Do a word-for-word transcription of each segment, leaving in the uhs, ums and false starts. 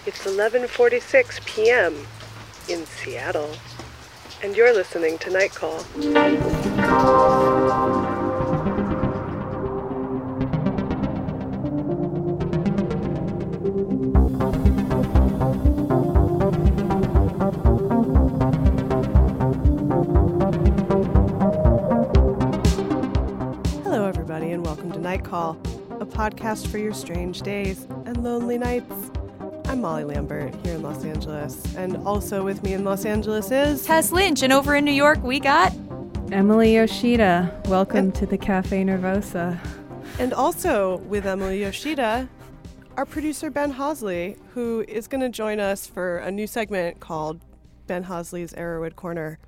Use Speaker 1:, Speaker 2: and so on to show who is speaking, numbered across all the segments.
Speaker 1: It's eleven forty-six p.m. in Seattle, and you're listening to Night Call. Hello, everybody, and welcome to Night Call, a podcast for your strange days and lonely nights. I'm Molly Lambert here in Los Angeles, and also with me in Los Angeles is...
Speaker 2: Tess Lynch, and over in New York we got...
Speaker 3: Emily Yoshida. Welcome and, to the Cafe Nervosa.
Speaker 1: And also with Emily Yoshida, our producer Ben Hosley, who is going to join us for a new segment called Ben Hosley's Arrowwood Corner.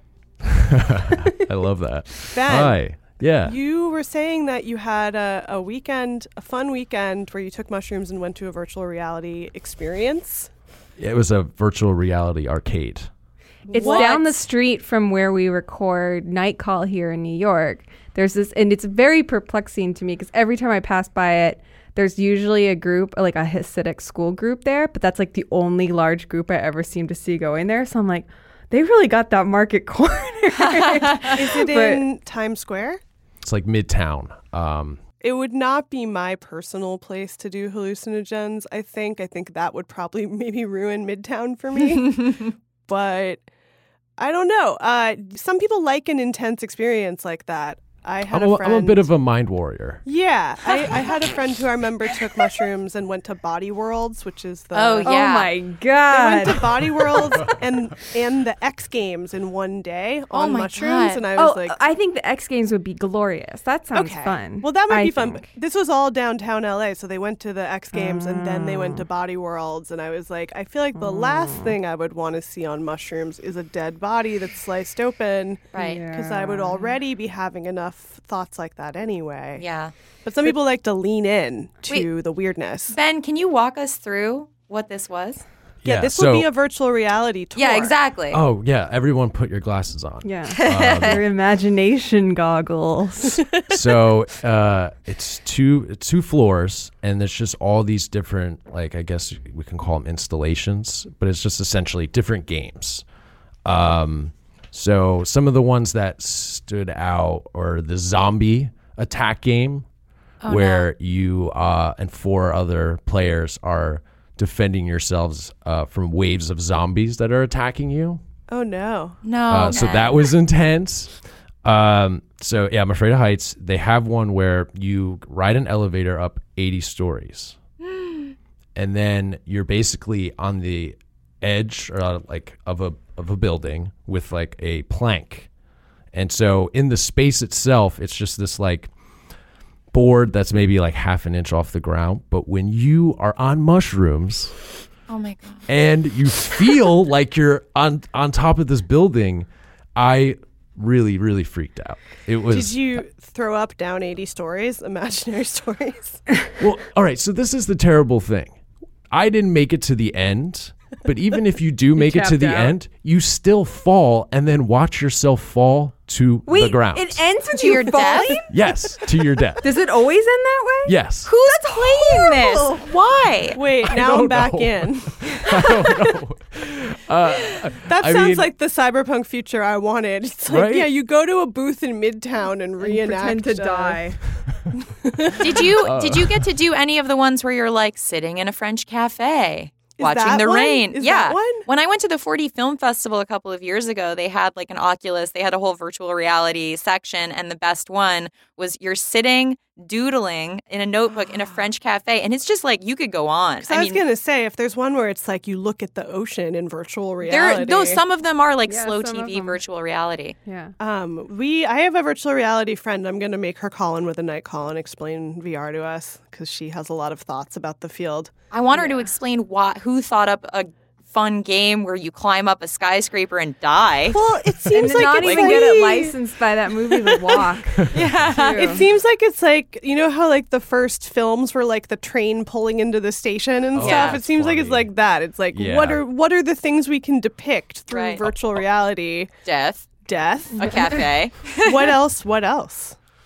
Speaker 4: I love that.
Speaker 1: Ben,
Speaker 4: Hi. Yeah.
Speaker 1: You were saying that you had a, a weekend, a fun weekend where you took mushrooms and went to a virtual reality experience.
Speaker 4: It was a virtual reality arcade.
Speaker 3: It's
Speaker 1: what?
Speaker 3: down the street from where we record Night Call here in New York. There's this, and it's very perplexing to me because every time I pass by it, there's usually a group, like a Hasidic school group there, but that's like the only large group I ever seem to see going there. So I'm like, they really got that market corner.
Speaker 1: Is it
Speaker 3: But,
Speaker 1: in Times Square?
Speaker 4: It's like Midtown. Um,
Speaker 1: It would not be my personal place to do hallucinogens, I think. I think that would probably maybe ruin Midtown for me. But I don't know. Uh, some people like an intense experience like that. I had
Speaker 4: I'm,
Speaker 1: a
Speaker 4: a,
Speaker 1: friend.
Speaker 4: I'm a bit of a mind warrior.
Speaker 1: Yeah. I, I had a friend who I remember took mushrooms and went to Body Worlds, which is the...
Speaker 2: Oh,
Speaker 3: oh
Speaker 2: yeah.
Speaker 3: my
Speaker 1: They went
Speaker 3: God.
Speaker 1: to Body Worlds and and the X Games in one day
Speaker 2: Oh
Speaker 1: on
Speaker 2: my
Speaker 1: mushrooms.
Speaker 2: God.
Speaker 1: And I was
Speaker 3: Oh,
Speaker 1: like...
Speaker 3: I think the X Games would be glorious. That sounds
Speaker 1: Okay.
Speaker 3: fun.
Speaker 1: Well, that might
Speaker 3: I
Speaker 1: be fun.
Speaker 3: think.
Speaker 1: But this was all downtown L A, so they went to the X Games and then they went to
Speaker 3: Oh.
Speaker 1: Body Worlds, and I was like, I feel like the last thing I would want to see on mushrooms is a dead body that's sliced open,
Speaker 2: Right.
Speaker 3: Yeah.
Speaker 1: because I would already be having enough thoughts like that anyway.
Speaker 2: Yeah.
Speaker 1: But some people like to lean in to
Speaker 2: Wait.
Speaker 1: the weirdness.
Speaker 2: Ben, can you walk us through what this was?
Speaker 1: Yeah, this
Speaker 4: so,
Speaker 1: will be a virtual reality tour.
Speaker 2: Yeah, exactly.
Speaker 4: Oh, yeah. Everyone put your glasses on.
Speaker 3: Yeah.
Speaker 4: Um,
Speaker 3: Your imagination goggles.
Speaker 4: so uh, it's two it's two floors, and there's just all these different, like, I guess we can call them installations, but it's just essentially different games. Um, so some of the ones that stood out are the zombie attack game,
Speaker 2: Oh,
Speaker 4: where you uh, and four other players are defending yourselves uh, from waves of zombies that are attacking you.
Speaker 1: Oh, no.
Speaker 2: No.
Speaker 4: Uh, so
Speaker 2: Ben.
Speaker 4: that was intense. Um, so yeah, I'm afraid of heights. They have one where you ride an elevator up eighty stories, and then you're basically on the edge or uh, like of a of a building with like a plank, and so in the space itself, it's just this like board that's maybe like half an inch off the ground. But when you are on mushrooms,
Speaker 2: Oh, my God.
Speaker 4: and you feel like you're on on top of this building, I really, really freaked out. It was
Speaker 1: Did you throw up down eighty stories, imaginary stories?
Speaker 4: well, all right, so this is the terrible thing. I didn't make it to the end, but even if you do make it to
Speaker 3: tapped
Speaker 4: the
Speaker 3: out.
Speaker 4: end, you still fall and then watch yourself fall to
Speaker 3: Wait,
Speaker 4: the ground.
Speaker 3: it ends with
Speaker 2: To
Speaker 3: you
Speaker 2: your
Speaker 3: falling?
Speaker 2: death?
Speaker 4: Yes, to your death.
Speaker 3: Does it always end that way?
Speaker 4: Yes.
Speaker 2: Who's playing
Speaker 3: horrible.
Speaker 2: this? Why?
Speaker 1: Wait, now I'm
Speaker 4: don't
Speaker 1: back
Speaker 4: know.
Speaker 1: in.
Speaker 4: I don't know. Uh,
Speaker 1: That
Speaker 4: I
Speaker 1: sounds
Speaker 4: mean-
Speaker 1: like the cyberpunk future I wanted. It's like,
Speaker 4: Right?
Speaker 1: yeah, you go to a booth in Midtown and
Speaker 3: And
Speaker 1: reenact
Speaker 3: pretend to
Speaker 1: uh,
Speaker 3: die.
Speaker 2: Did you did you get to do any of the ones where you're like sitting in a French cafe?
Speaker 1: Is
Speaker 2: Watching
Speaker 1: that
Speaker 2: the
Speaker 1: one?
Speaker 2: rain.
Speaker 1: Is
Speaker 2: yeah.
Speaker 1: that one?
Speaker 2: When I went to the forty Film Festival a couple of years ago, they had like an Oculus, they had a whole virtual reality section, and the best one was you're sitting doodling in a notebook in a French cafe, and it's just like you could go on.
Speaker 1: So I, was gonna say, if there's one where it's like you look at the ocean in virtual
Speaker 2: there
Speaker 1: reality.
Speaker 2: no, some of them are like
Speaker 3: Yeah,
Speaker 2: slow
Speaker 3: some
Speaker 2: T
Speaker 3: of
Speaker 2: V
Speaker 3: them.
Speaker 2: virtual reality.
Speaker 3: Yeah.
Speaker 1: Um, we I have a virtual reality friend. I'm gonna make her call in with a night call and explain V R to us because she has a lot of thoughts about the field.
Speaker 2: I want her to explain why, who thought up a fun game where you climb up a skyscraper and die.
Speaker 1: Well, it
Speaker 3: And
Speaker 1: seems
Speaker 3: to
Speaker 1: like
Speaker 3: not
Speaker 1: it's
Speaker 3: even
Speaker 1: like,
Speaker 3: get it licensed by that movie, The Walk.
Speaker 2: Yeah.
Speaker 1: It seems like it's like, you know how like the first films were like the train pulling into the station and
Speaker 4: Oh,
Speaker 1: stuff? It
Speaker 4: that's
Speaker 1: seems like it's
Speaker 4: funny.
Speaker 1: like that. It's like
Speaker 4: Yeah.
Speaker 1: what are what are the things we can depict through
Speaker 2: Right.
Speaker 1: virtual reality?
Speaker 2: Death,
Speaker 1: Death.
Speaker 2: a cafe.
Speaker 1: What else? What else?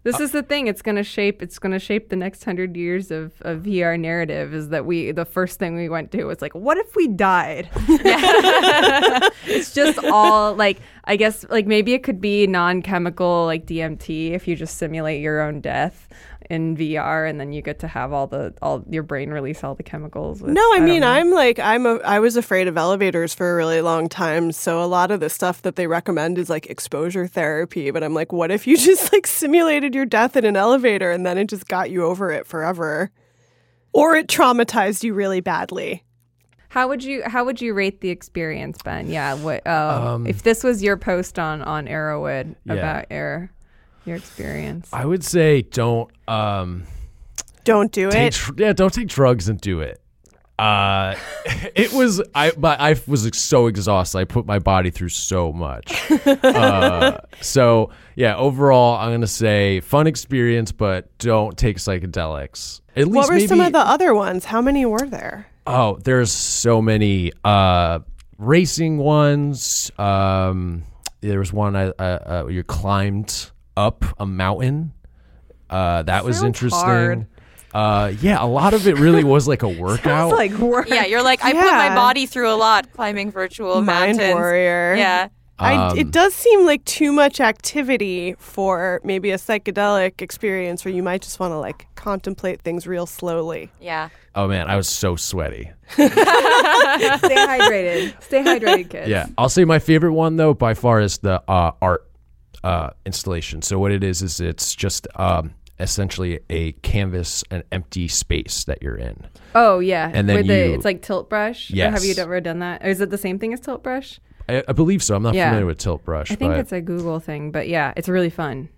Speaker 3: This is the thing. It's gonna shape. It's gonna shape the next hundred years of, of V R narrative. Is that we the first thing we went to was like, what if we died? It's just all like, I guess like maybe it could be non-chemical like D M T if you just simulate your own death in V R, and then you get to have all the all your brain release all the chemicals. With,
Speaker 1: No, I,
Speaker 3: I don't
Speaker 1: mean
Speaker 3: know.
Speaker 1: I'm like I'm a I was afraid of elevators for a really long time, so a lot of the stuff that they recommend is like exposure therapy, but I'm like, what if you just like simulated your death in an elevator and then it just got you over it forever? Or it traumatized you really badly.
Speaker 3: How would you how would you rate the experience, Ben? Yeah, what uh,
Speaker 4: Um,
Speaker 3: if this was your post on on Arrowwood
Speaker 4: Yeah.
Speaker 3: about your your experience?
Speaker 4: I would say don't um,
Speaker 1: Don't do
Speaker 4: take
Speaker 1: it.
Speaker 4: tr- yeah, don't take drugs and do it. Uh, it was I, but I was so exhausted. I put my body through so much. uh, so yeah, overall, I'm gonna say fun experience, but don't take psychedelics. At least
Speaker 1: What were
Speaker 4: maybe,
Speaker 1: some of the other ones? How many were there?
Speaker 4: Oh, there's so many uh, racing ones. Um, there was one I, uh, uh, you climbed up a mountain. Uh, that was
Speaker 3: Sounds
Speaker 4: interesting.
Speaker 3: hard.
Speaker 4: Uh, yeah, a lot of it really was like a workout.
Speaker 3: Sounds like work.
Speaker 2: Yeah, you're like, I put
Speaker 1: Yeah.
Speaker 2: my body through a lot climbing virtual
Speaker 1: Mind
Speaker 2: mountains.
Speaker 1: warrior.
Speaker 2: Yeah.
Speaker 1: I,
Speaker 4: Um,
Speaker 1: it does seem like too much activity for maybe a psychedelic experience where you might just want to like contemplate things real slowly.
Speaker 2: Yeah.
Speaker 4: Oh man, I was so sweaty.
Speaker 3: Stay hydrated. Stay hydrated, kids.
Speaker 4: Yeah, I'll say my favorite one though by far is the uh, art uh, installation. So what it is is it's just um, essentially a canvas, an empty space that you're in.
Speaker 3: Oh yeah.
Speaker 4: And then
Speaker 3: With the,
Speaker 4: you-
Speaker 3: it's like tilt brush.
Speaker 4: Yes.
Speaker 3: Have you ever done that? Or is it the same thing as tilt brush?
Speaker 4: I, I believe so. I'm not
Speaker 3: Yeah.
Speaker 4: familiar with tilt brush,
Speaker 3: I think
Speaker 4: but
Speaker 3: it's a Google thing, but yeah, it's really fun.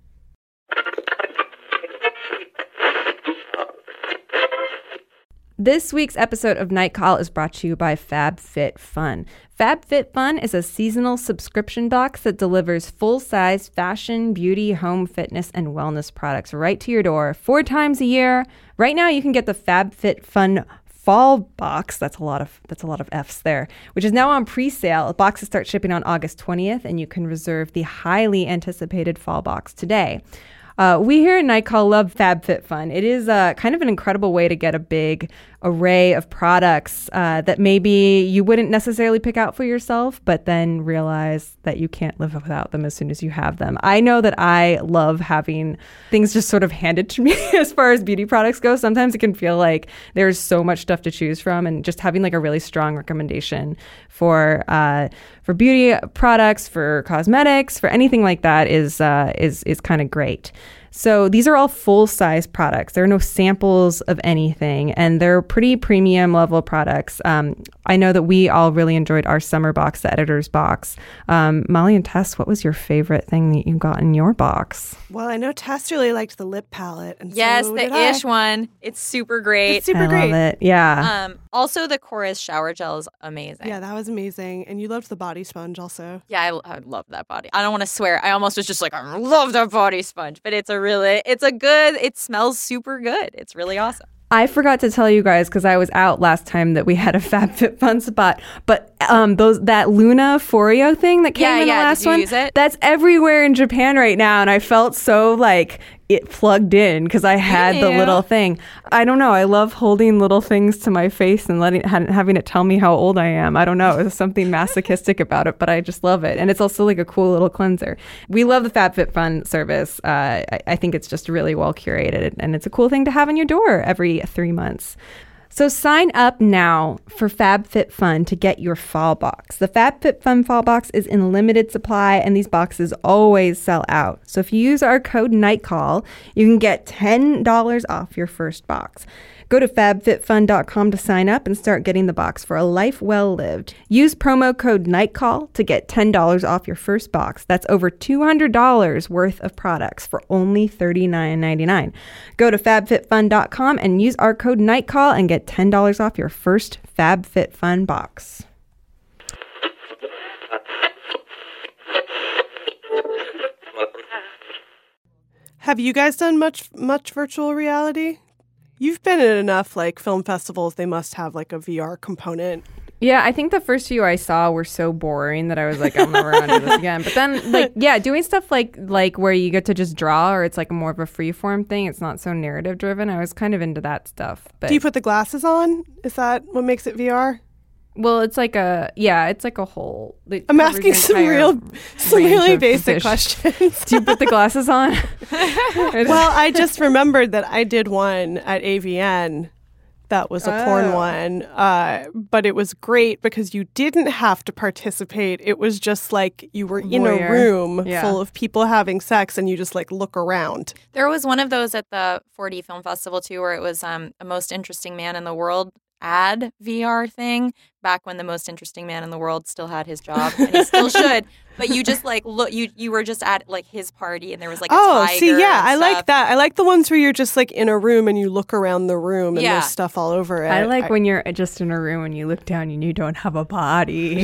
Speaker 3: This week's episode of Night Call is brought to you by FabFitFun. FabFitFun is a seasonal subscription box that delivers full-size fashion, beauty, home, fitness, and wellness products right to your door four times a year. Right now, you can get the FabFitFun Fall box. That's a lot of that's a lot of F's there, which is now on pre-sale. Boxes start shipping on August twentieth, and you can reserve the highly anticipated fall box today. Uh, we here at Night Call love FabFitFun. It is uh, kind of an incredible way to get a big array of products uh, that maybe you wouldn't necessarily pick out for yourself, but then realize that you can't live without them as soon as you have them. I know that I love having things just sort of handed to me as far as beauty products go. Sometimes it can feel like there's so much stuff to choose from, and just having like a really strong recommendation for uh, for beauty products, for cosmetics, for anything like that is uh, is is kind of great. So these are all full-size products. There are no samples of anything, and they're pretty premium level products. Um, I know that we all really enjoyed our summer box, the editor's box. Um, Molly and Tess, what was your favorite thing that you got in your box?
Speaker 1: Well, I know Tess really liked the lip palette. And
Speaker 2: Yes,
Speaker 1: so
Speaker 2: the
Speaker 1: did I.
Speaker 2: ish one. It's super great.
Speaker 1: It's super
Speaker 3: I
Speaker 1: great.
Speaker 3: love it. Yeah.
Speaker 2: Um, also, the Chorus shower gel is amazing.
Speaker 1: Yeah, that was amazing. And you loved the body sponge also.
Speaker 2: Yeah, I, I love that body. I don't want to swear. I almost was just like, I love that body sponge, but it's a really, it's a good, it smells super good. It's really awesome.
Speaker 3: I forgot to tell you guys because I was out last time that we had a FabFitFun spot, but um, those that Luna Foreo thing that came
Speaker 2: Yeah,
Speaker 3: in
Speaker 2: yeah.
Speaker 3: the
Speaker 2: Did
Speaker 3: last
Speaker 2: you
Speaker 3: one,
Speaker 2: use it?
Speaker 3: that's everywhere in Japan right now, and I felt so like it plugged in because I had the
Speaker 2: Yeah.
Speaker 3: little thing. I don't know. I love holding little things to my face and letting having it tell me how old I am. I don't know. There's something masochistic about it, but I just love it, and it's also like a cool little cleanser. We love the FabFitFun service. Uh, I, I think it's just really well curated, and it's a cool thing to have in your door every three months. So sign up now for FabFitFun to get your fall box. The FabFitFun fall box is in limited supply, and these boxes always sell out. So if you use our code NIGHTCALL, you can get ten dollars off your first box. Go to fab fit fun dot com to sign up and start getting the box for a life well lived. Use promo code NIGHTCALL to get ten dollars off your first box. That's over two hundred dollars worth of products for only thirty-nine ninety-nine. Go to fab fit fun dot com and use our code NIGHTCALL and get ten dollars off your first FabFitFun box.
Speaker 1: Have you guys done much much virtual reality? You've been at enough like film festivals. They must have like a V R component.
Speaker 3: Yeah, I think the first few I saw were so boring that I was like, I'm never gonna do this again. But then, like, yeah, doing stuff like like where you get to just draw, or it's like more of a free form thing. It's not so narrative driven. I was kind of into that stuff. But
Speaker 1: Do you put the glasses on? Is that what makes it V R?
Speaker 3: well, it's like a yeah, it's like a whole. it
Speaker 1: I'm
Speaker 3: covers
Speaker 1: asking
Speaker 3: your
Speaker 1: some
Speaker 3: entire
Speaker 1: real, some
Speaker 3: range
Speaker 1: really
Speaker 3: of
Speaker 1: basic
Speaker 3: fish.
Speaker 1: questions.
Speaker 3: Do you put the glasses on?
Speaker 1: Well, I just remembered that I did one at A V N. That was a porn
Speaker 3: Oh.
Speaker 1: one, uh, but it was great because you didn't have to participate. It was just like you were in
Speaker 3: Voyeur.
Speaker 1: a room
Speaker 3: Yeah.
Speaker 1: full of people having sex, and you just like look around.
Speaker 2: There was one of those at the four D Film Festival too, where it was um, a most interesting man in the world ad V R thing back when the most interesting man in the world still had his job, and he still should. But you just like look, you you were just at like his party, and there was like a
Speaker 1: Oh,
Speaker 2: tiger
Speaker 1: see, yeah,
Speaker 2: and
Speaker 1: I like
Speaker 2: stuff.
Speaker 1: that. I like the ones where you're just like in a room and you look around the room and
Speaker 2: Yeah.
Speaker 1: there's stuff all over it.
Speaker 3: I like when you're just in a room and you look down and you don't have a body.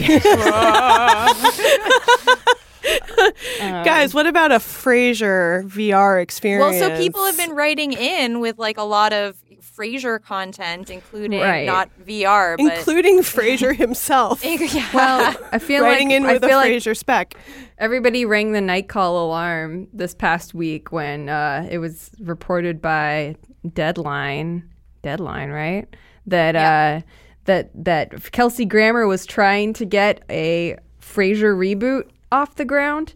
Speaker 1: Guys, what about a Frasier V R experience?
Speaker 2: Well, so people have been writing in with like a lot of Frasier content, including
Speaker 3: Right.
Speaker 2: not V R, but
Speaker 1: including Frasier himself.
Speaker 2: yeah.
Speaker 3: Well, I feel
Speaker 1: Writing
Speaker 3: like
Speaker 1: in
Speaker 3: I
Speaker 1: with a
Speaker 3: feel like
Speaker 1: Frasier spec.
Speaker 3: everybody rang the night call alarm this past week when uh, it was reported by Deadline, Deadline, right? That
Speaker 2: Yeah.
Speaker 3: uh, that that Kelsey Grammer was trying to get a Frasier reboot off the ground,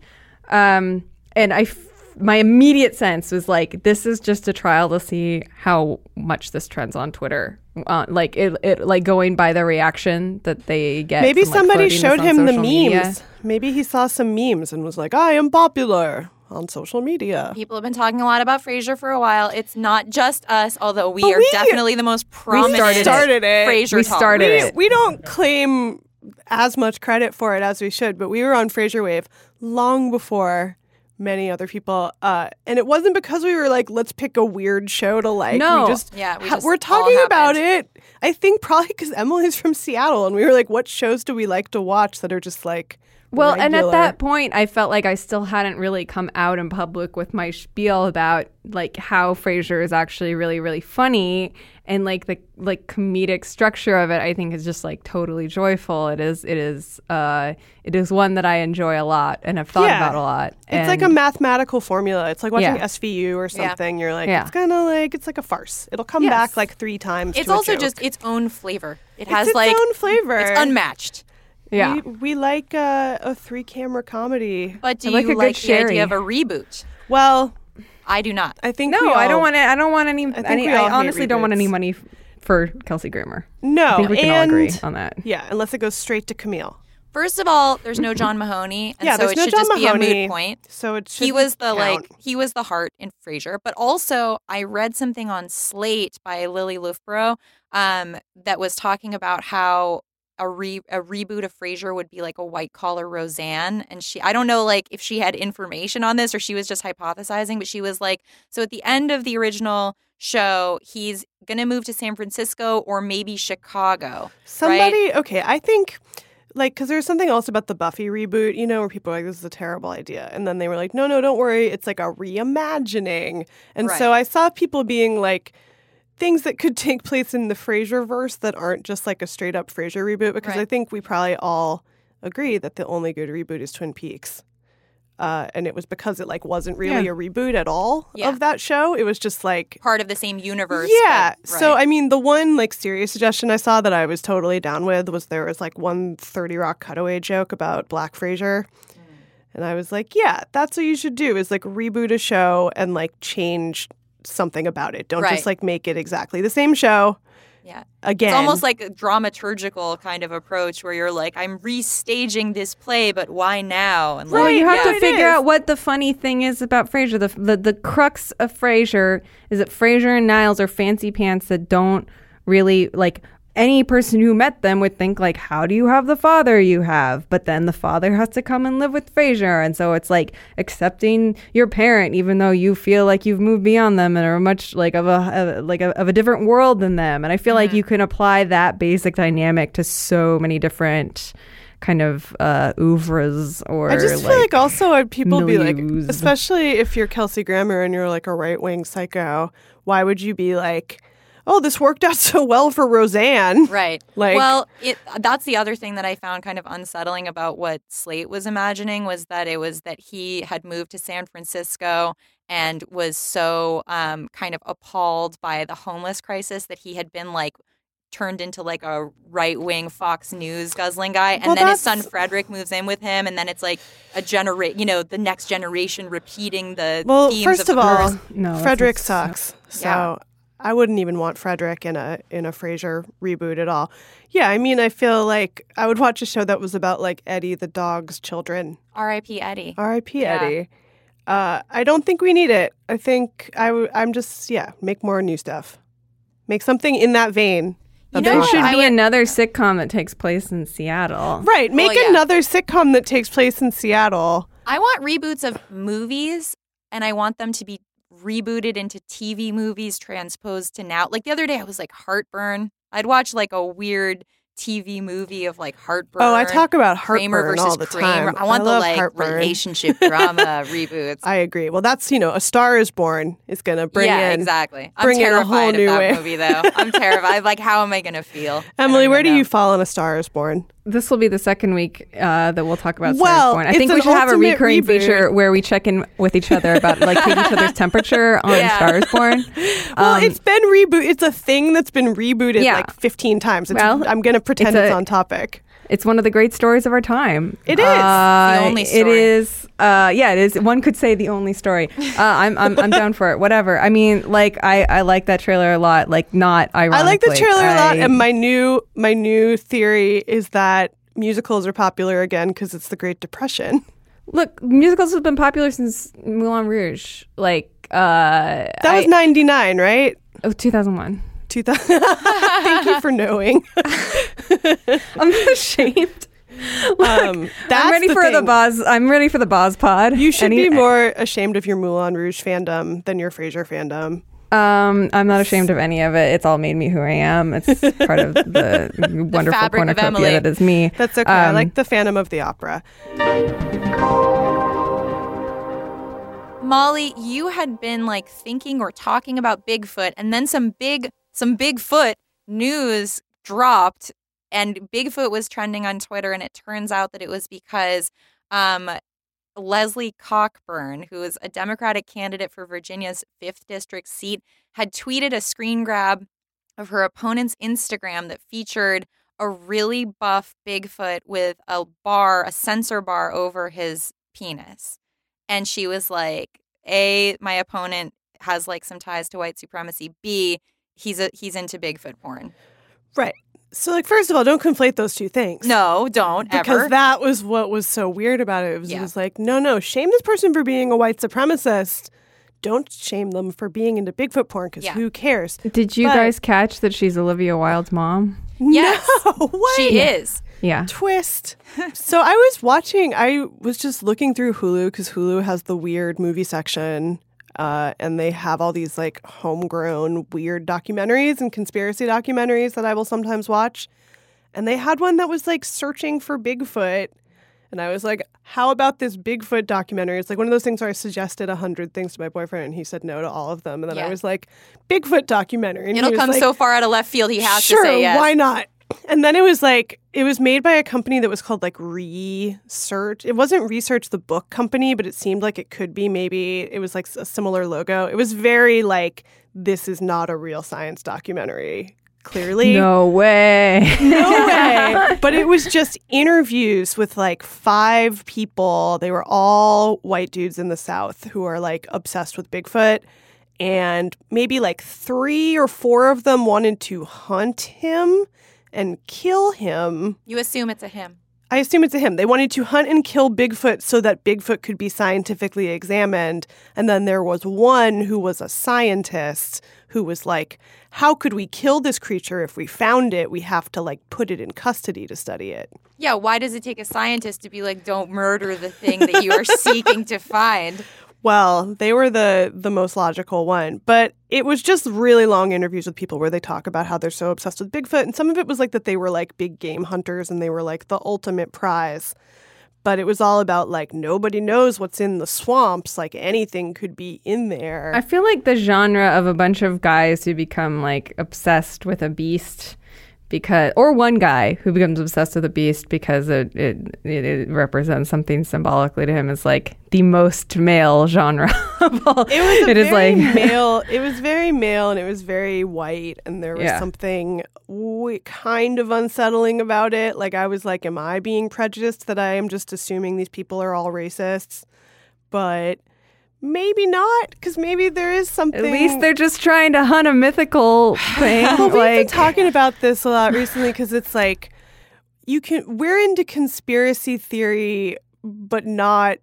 Speaker 3: um, and I. F- my immediate sense was like, this is just a trial to see how much this trends on Twitter. Uh, like it, it, like going by the reaction that they get.
Speaker 1: Maybe
Speaker 3: from, like,
Speaker 1: somebody
Speaker 3: floating this
Speaker 1: showed
Speaker 3: on
Speaker 1: him the
Speaker 3: social
Speaker 1: memes.
Speaker 3: media.
Speaker 1: Maybe he saw some memes and was like, I am popular on social media.
Speaker 2: People have been talking a lot about Frasier for a while. It's not just us, although we
Speaker 1: But
Speaker 2: are
Speaker 1: we-
Speaker 2: definitely the most prominent
Speaker 1: started started it.
Speaker 2: Frasier
Speaker 3: We
Speaker 2: talk.
Speaker 3: started
Speaker 1: we,
Speaker 3: it.
Speaker 1: we don't claim as much credit for it as we should, but we were on Frasier Wave long before many other people. Uh, and it wasn't because we were like, let's pick a weird show to like.
Speaker 3: No.
Speaker 1: We just,
Speaker 2: Yeah, we
Speaker 1: ha-
Speaker 2: just
Speaker 1: we're
Speaker 2: all
Speaker 1: talking about
Speaker 2: happened.
Speaker 1: it. I think probably because Emily's from Seattle, and we were like, what shows do we like to watch that are just like
Speaker 3: Well, and at
Speaker 1: regular?
Speaker 3: that point, I felt like I still hadn't really come out in public with my spiel about like how Frasier is actually really, really funny, and like the like comedic structure of it. I think is just like totally joyful. It is, it is, uh, it is one that I enjoy a lot and have thought
Speaker 1: Yeah.
Speaker 3: about a lot.
Speaker 1: It's like a
Speaker 3: And-
Speaker 1: mathematical formula. It's like watching
Speaker 3: Yeah.
Speaker 1: S V U or
Speaker 2: Yeah.
Speaker 1: something. You're like,
Speaker 3: Yeah.
Speaker 1: it's gonna like, it's like a farce. It'll come
Speaker 3: Yes.
Speaker 1: back like three times.
Speaker 2: It's
Speaker 1: to a
Speaker 2: also
Speaker 1: joke.
Speaker 2: just its own flavor. It
Speaker 1: It's
Speaker 2: has
Speaker 1: its
Speaker 2: like
Speaker 1: own flavor.
Speaker 2: It's unmatched.
Speaker 3: yeah.
Speaker 1: We, we like uh, a three camera comedy.
Speaker 2: But do
Speaker 3: I like
Speaker 2: you
Speaker 3: a good
Speaker 2: like the
Speaker 3: sherry.
Speaker 2: idea of a reboot?
Speaker 1: Well,
Speaker 2: I do not.
Speaker 1: I think
Speaker 3: No,
Speaker 1: we all,
Speaker 3: I don't want it. I don't want any.
Speaker 1: think
Speaker 3: any
Speaker 1: we all
Speaker 3: I
Speaker 1: hate
Speaker 3: honestly don't want any
Speaker 1: reboots.
Speaker 3: money f- for Kelsey Grammer.
Speaker 1: No,
Speaker 3: I think we can all
Speaker 1: and
Speaker 3: agree on that.
Speaker 1: yeah, unless it goes straight to Camille.
Speaker 2: First of all, there's no John Mahoney, and
Speaker 1: Yeah,
Speaker 2: so
Speaker 1: there's
Speaker 2: it
Speaker 1: no
Speaker 2: should
Speaker 1: John
Speaker 2: just be a
Speaker 1: Mahoney.
Speaker 2: moot point.
Speaker 1: So it
Speaker 2: He
Speaker 1: shouldn't
Speaker 2: was the
Speaker 1: count.
Speaker 2: like he was the heart in Frasier, but also I read something on Slate by Lily Loughborough um, that was talking about how a re a reboot of Frasier would be like a white collar Roseanne, and she I don't know like if she had information on this or she was just hypothesizing, but she was like, so at the end of the original show, he's gonna move to San Francisco or maybe Chicago.
Speaker 1: Somebody, okay, I think, like, because there's something else about the Buffy reboot, you know, where people are like, this is a terrible idea. And then they were like, no, no, don't worry. It's like a reimagining. And
Speaker 2: Right.
Speaker 1: so I saw people being like, things that could take place in the Frasier verse that aren't just like a straight up Frasier reboot, because
Speaker 2: Right.
Speaker 1: I think we probably all agree that the only good reboot is Twin Peaks. Uh, and it was because it like wasn't really
Speaker 3: Yeah.
Speaker 1: a reboot at all
Speaker 2: Yeah.
Speaker 1: of that show. It was just like
Speaker 2: Part of the same universe.
Speaker 1: yeah.
Speaker 2: but-
Speaker 1: So
Speaker 2: right.
Speaker 1: I mean, the one like serious suggestion I saw that I was totally down with was there was like one thirty Rock cutaway joke about Black Frasier, and I was like, yeah, that's what you should do is like reboot a show and like change something about it. Don't
Speaker 2: Right.
Speaker 1: just like make it exactly the same show
Speaker 2: yeah.
Speaker 1: again.
Speaker 2: It's almost like a dramaturgical kind of approach where you're like, I'm restaging this play, but why now? And
Speaker 3: Well,
Speaker 2: like,
Speaker 3: you have
Speaker 1: yeah.
Speaker 3: to
Speaker 1: It
Speaker 3: figure
Speaker 1: is.
Speaker 3: out what the funny thing is about Frasier. The, the the crux of Frasier is that Frasier and Niles are fancy pants that don't really like. Any person who met them would think like, how do you have the father you have? But then the father has to come and live with Frasier, and so it's like accepting your parent, even though you feel like you've moved beyond them and are much like of a, a like a, of a different world than them. And I feel like you can apply that basic dynamic to so many different kind of uh, oeuvres or
Speaker 1: I just
Speaker 3: like,
Speaker 1: feel like also uh, people be like,
Speaker 3: milieus.
Speaker 1: especially if you're Kelsey Grammer and you're like a right wing psycho, why would you be like, oh, this worked out so well for Roseanne.
Speaker 2: Right.
Speaker 1: Like-
Speaker 2: well, it, that's the other thing that I found kind of unsettling about what Slate was imagining was that it was that he had moved to San Francisco and was so um, kind of appalled by the homeless crisis that he had been like turned into like a right-wing Fox News guzzling guy. And
Speaker 1: Well,
Speaker 2: then his
Speaker 1: that's-
Speaker 2: son Frederick moves in with him. And then it's like a generate, you know, the next generation repeating the
Speaker 1: Well,
Speaker 2: themes
Speaker 1: first
Speaker 2: of,
Speaker 1: of
Speaker 2: the
Speaker 1: all,
Speaker 2: first.
Speaker 3: No, that's
Speaker 1: Frederick
Speaker 3: not-
Speaker 1: sucks. So
Speaker 2: Yeah.
Speaker 1: I wouldn't even want Frederick in a in a Frasier reboot at all. Yeah, I mean, I feel like I would watch a show that was about like Eddie the dog's children.
Speaker 2: R I P Eddie.
Speaker 1: R I P
Speaker 2: Yeah.
Speaker 1: Eddie. Uh, I don't think we need it. I think I w- I'm just yeah, make more new stuff. Make something in that vein.
Speaker 2: You
Speaker 1: of
Speaker 2: know
Speaker 3: There
Speaker 2: what?
Speaker 1: talking.
Speaker 3: should
Speaker 2: I
Speaker 3: be
Speaker 2: would-
Speaker 3: another sitcom that takes place in Seattle.
Speaker 1: Right, make
Speaker 2: Well, yeah.
Speaker 1: another sitcom that takes place in Seattle.
Speaker 2: I want reboots of movies, and I want them to be rebooted into T V movies transposed to now. Like the other day, I was like Heartburn. I'd watch like a weird T V movie of like Heartburn.
Speaker 1: Oh, I talk about
Speaker 2: Kramer
Speaker 1: Heartburn
Speaker 2: versus
Speaker 1: all the
Speaker 2: Kramer.
Speaker 1: time.
Speaker 2: I want the
Speaker 1: love
Speaker 2: like
Speaker 1: Heartburn.
Speaker 2: relationship drama reboots.
Speaker 1: I agree. Well, that's you know, A Star Is Born is going to bring
Speaker 2: yeah,
Speaker 1: in
Speaker 2: exactly. I'm
Speaker 1: bring in a
Speaker 2: terrified
Speaker 1: whole
Speaker 2: of
Speaker 1: new
Speaker 2: that
Speaker 1: way.
Speaker 2: movie, though. I'm terrified. Like, how am I going to feel? I don't
Speaker 1: Emily,
Speaker 2: even
Speaker 1: where do
Speaker 2: know.
Speaker 1: you fall on A Star Is Born?
Speaker 3: This will be the second week uh, that we'll talk about Star
Speaker 1: Well,
Speaker 3: is Born. I
Speaker 1: it's
Speaker 3: think we
Speaker 1: an
Speaker 3: should have a
Speaker 1: ultimate
Speaker 3: recurring
Speaker 1: reboot.
Speaker 3: feature where we check in with each other about like taking each other's temperature on
Speaker 2: Yeah.
Speaker 3: Star is Born.
Speaker 1: Well,
Speaker 3: Um,
Speaker 1: it's been reboot. It's a thing that's been rebooted
Speaker 3: Yeah.
Speaker 1: like fifteen times. It's,
Speaker 3: Well,
Speaker 1: I'm going to pretend
Speaker 3: it's a-
Speaker 1: it's on topic.
Speaker 3: It's one of the great stories of our time.
Speaker 1: It is.
Speaker 3: Uh,
Speaker 2: The only
Speaker 3: It
Speaker 2: story.
Speaker 3: is. Uh, yeah, it is. One could say the only story. Uh, I'm, I'm, I'm down for it. Whatever. I mean, like, I, I like that trailer a lot. Like, not ironically.
Speaker 1: I like the trailer a lot,
Speaker 3: I-
Speaker 1: and my new my new theory is that musicals are popular again because it's the Great Depression.
Speaker 3: Look, musicals have been popular since Moulin Rouge. Like, uh,
Speaker 1: That was ninety-nine, right?
Speaker 3: oh, two thousand one.
Speaker 1: two thousand Thank you for knowing.
Speaker 3: I'm not ashamed.
Speaker 1: Um, that's
Speaker 3: I'm ready
Speaker 1: the
Speaker 3: for the
Speaker 1: thing.
Speaker 3: Boz. I'm ready for the Boz pod.
Speaker 1: You should
Speaker 3: Any-
Speaker 1: be more ashamed of your Moulin Rouge fandom than your Frasier fandom.
Speaker 3: Um, I'm not ashamed of any of it. It's all made me who I am. It's part of the wonderful
Speaker 2: fabric of Emily.
Speaker 3: cornucopia that is me.
Speaker 1: That's okay. I
Speaker 3: Um,
Speaker 1: like the Phantom of the Opera.
Speaker 2: Molly, you had been like thinking or talking about Bigfoot, and then some big some Bigfoot news dropped, and Bigfoot was trending on Twitter, and it turns out that it was because um, Leslie Cockburn, who is a Democratic candidate for Virginia's fifth district seat, had tweeted a screen grab of her opponent's Instagram that featured a really buff Bigfoot with a bar, a sensor bar over his penis. And she was like, A, my opponent has like some ties to white supremacy. B, he's a he's into Bigfoot porn.
Speaker 1: Right. So, like, first of all, don't conflate those two things.
Speaker 2: No, don't
Speaker 1: Because
Speaker 2: ever.
Speaker 1: that was what was so weird about it. It was,
Speaker 2: Yeah.
Speaker 1: it was like, no, no, shame this person for being a white supremacist. Don't shame them for being into Bigfoot porn because
Speaker 2: Yeah.
Speaker 1: who cares?
Speaker 3: Did you
Speaker 1: But-
Speaker 3: guys catch that she's Olivia Wilde's mom?
Speaker 2: Yes.
Speaker 1: No, what?
Speaker 2: She is.
Speaker 3: Yeah.
Speaker 1: Twist. So I was watching, I was just looking through Hulu because Hulu has the weird movie section. Uh, and they have all these like homegrown weird documentaries and conspiracy documentaries that I will sometimes watch. And they had one that was like searching for Bigfoot. And I was like, how about this Bigfoot documentary? It's like one of those things where I suggested a hundred things to my boyfriend and he said no to all of them. And then
Speaker 2: Yeah.
Speaker 1: I was like, Bigfoot documentary. And he
Speaker 2: It'll
Speaker 1: was
Speaker 2: come
Speaker 1: like,
Speaker 2: so far out of left field, he has
Speaker 1: sure,
Speaker 2: to say yes.
Speaker 1: why not? And then it was like, it was made by a company that was called like Research. It wasn't Research the book company, but it seemed like it could be maybe. It was like a similar logo. It was very like, this is not a real science documentary, clearly.
Speaker 3: No way.
Speaker 1: No way. But it was just interviews with like five people. They were all white dudes in the South who are like obsessed with Bigfoot. And maybe like three or four of them wanted to hunt him and kill him.
Speaker 2: You assume it's a him.
Speaker 1: I assume it's a him. They wanted to hunt and kill Bigfoot so that Bigfoot could be scientifically examined. And then there was one who was a scientist who was like, how could we kill this creature if we found it? We have to like put it in custody to study it.
Speaker 2: Yeah, why does it take a scientist to be like, don't murder the thing that you are seeking to find?
Speaker 1: Well, they were the the most logical one, but it was just really long interviews with people where they talk about how they're so obsessed with Bigfoot, and some of it was like that they were like big game hunters and they were like the ultimate prize. but it was all about like nobody knows what's in the swamps, like anything could be in there.
Speaker 3: I feel like the genre of a bunch of guys who become like obsessed with a beast because, or one guy who becomes obsessed with a beast because it it, it, it represents something symbolically to him is like the most male genre of all.
Speaker 1: It was a
Speaker 3: it
Speaker 1: very
Speaker 3: is like
Speaker 1: male. It was very male, and it was very white, and there was
Speaker 3: Yeah.
Speaker 1: something w- kind of unsettling about it. Like I was like, am I being prejudiced that I am just assuming these people are all racists? But maybe not, because maybe there is something.
Speaker 3: at least they're just trying to hunt a mythical thing.
Speaker 1: Well, we've been
Speaker 3: like
Speaker 1: talking about this a lot recently because it's like you can. We're into conspiracy theory, but not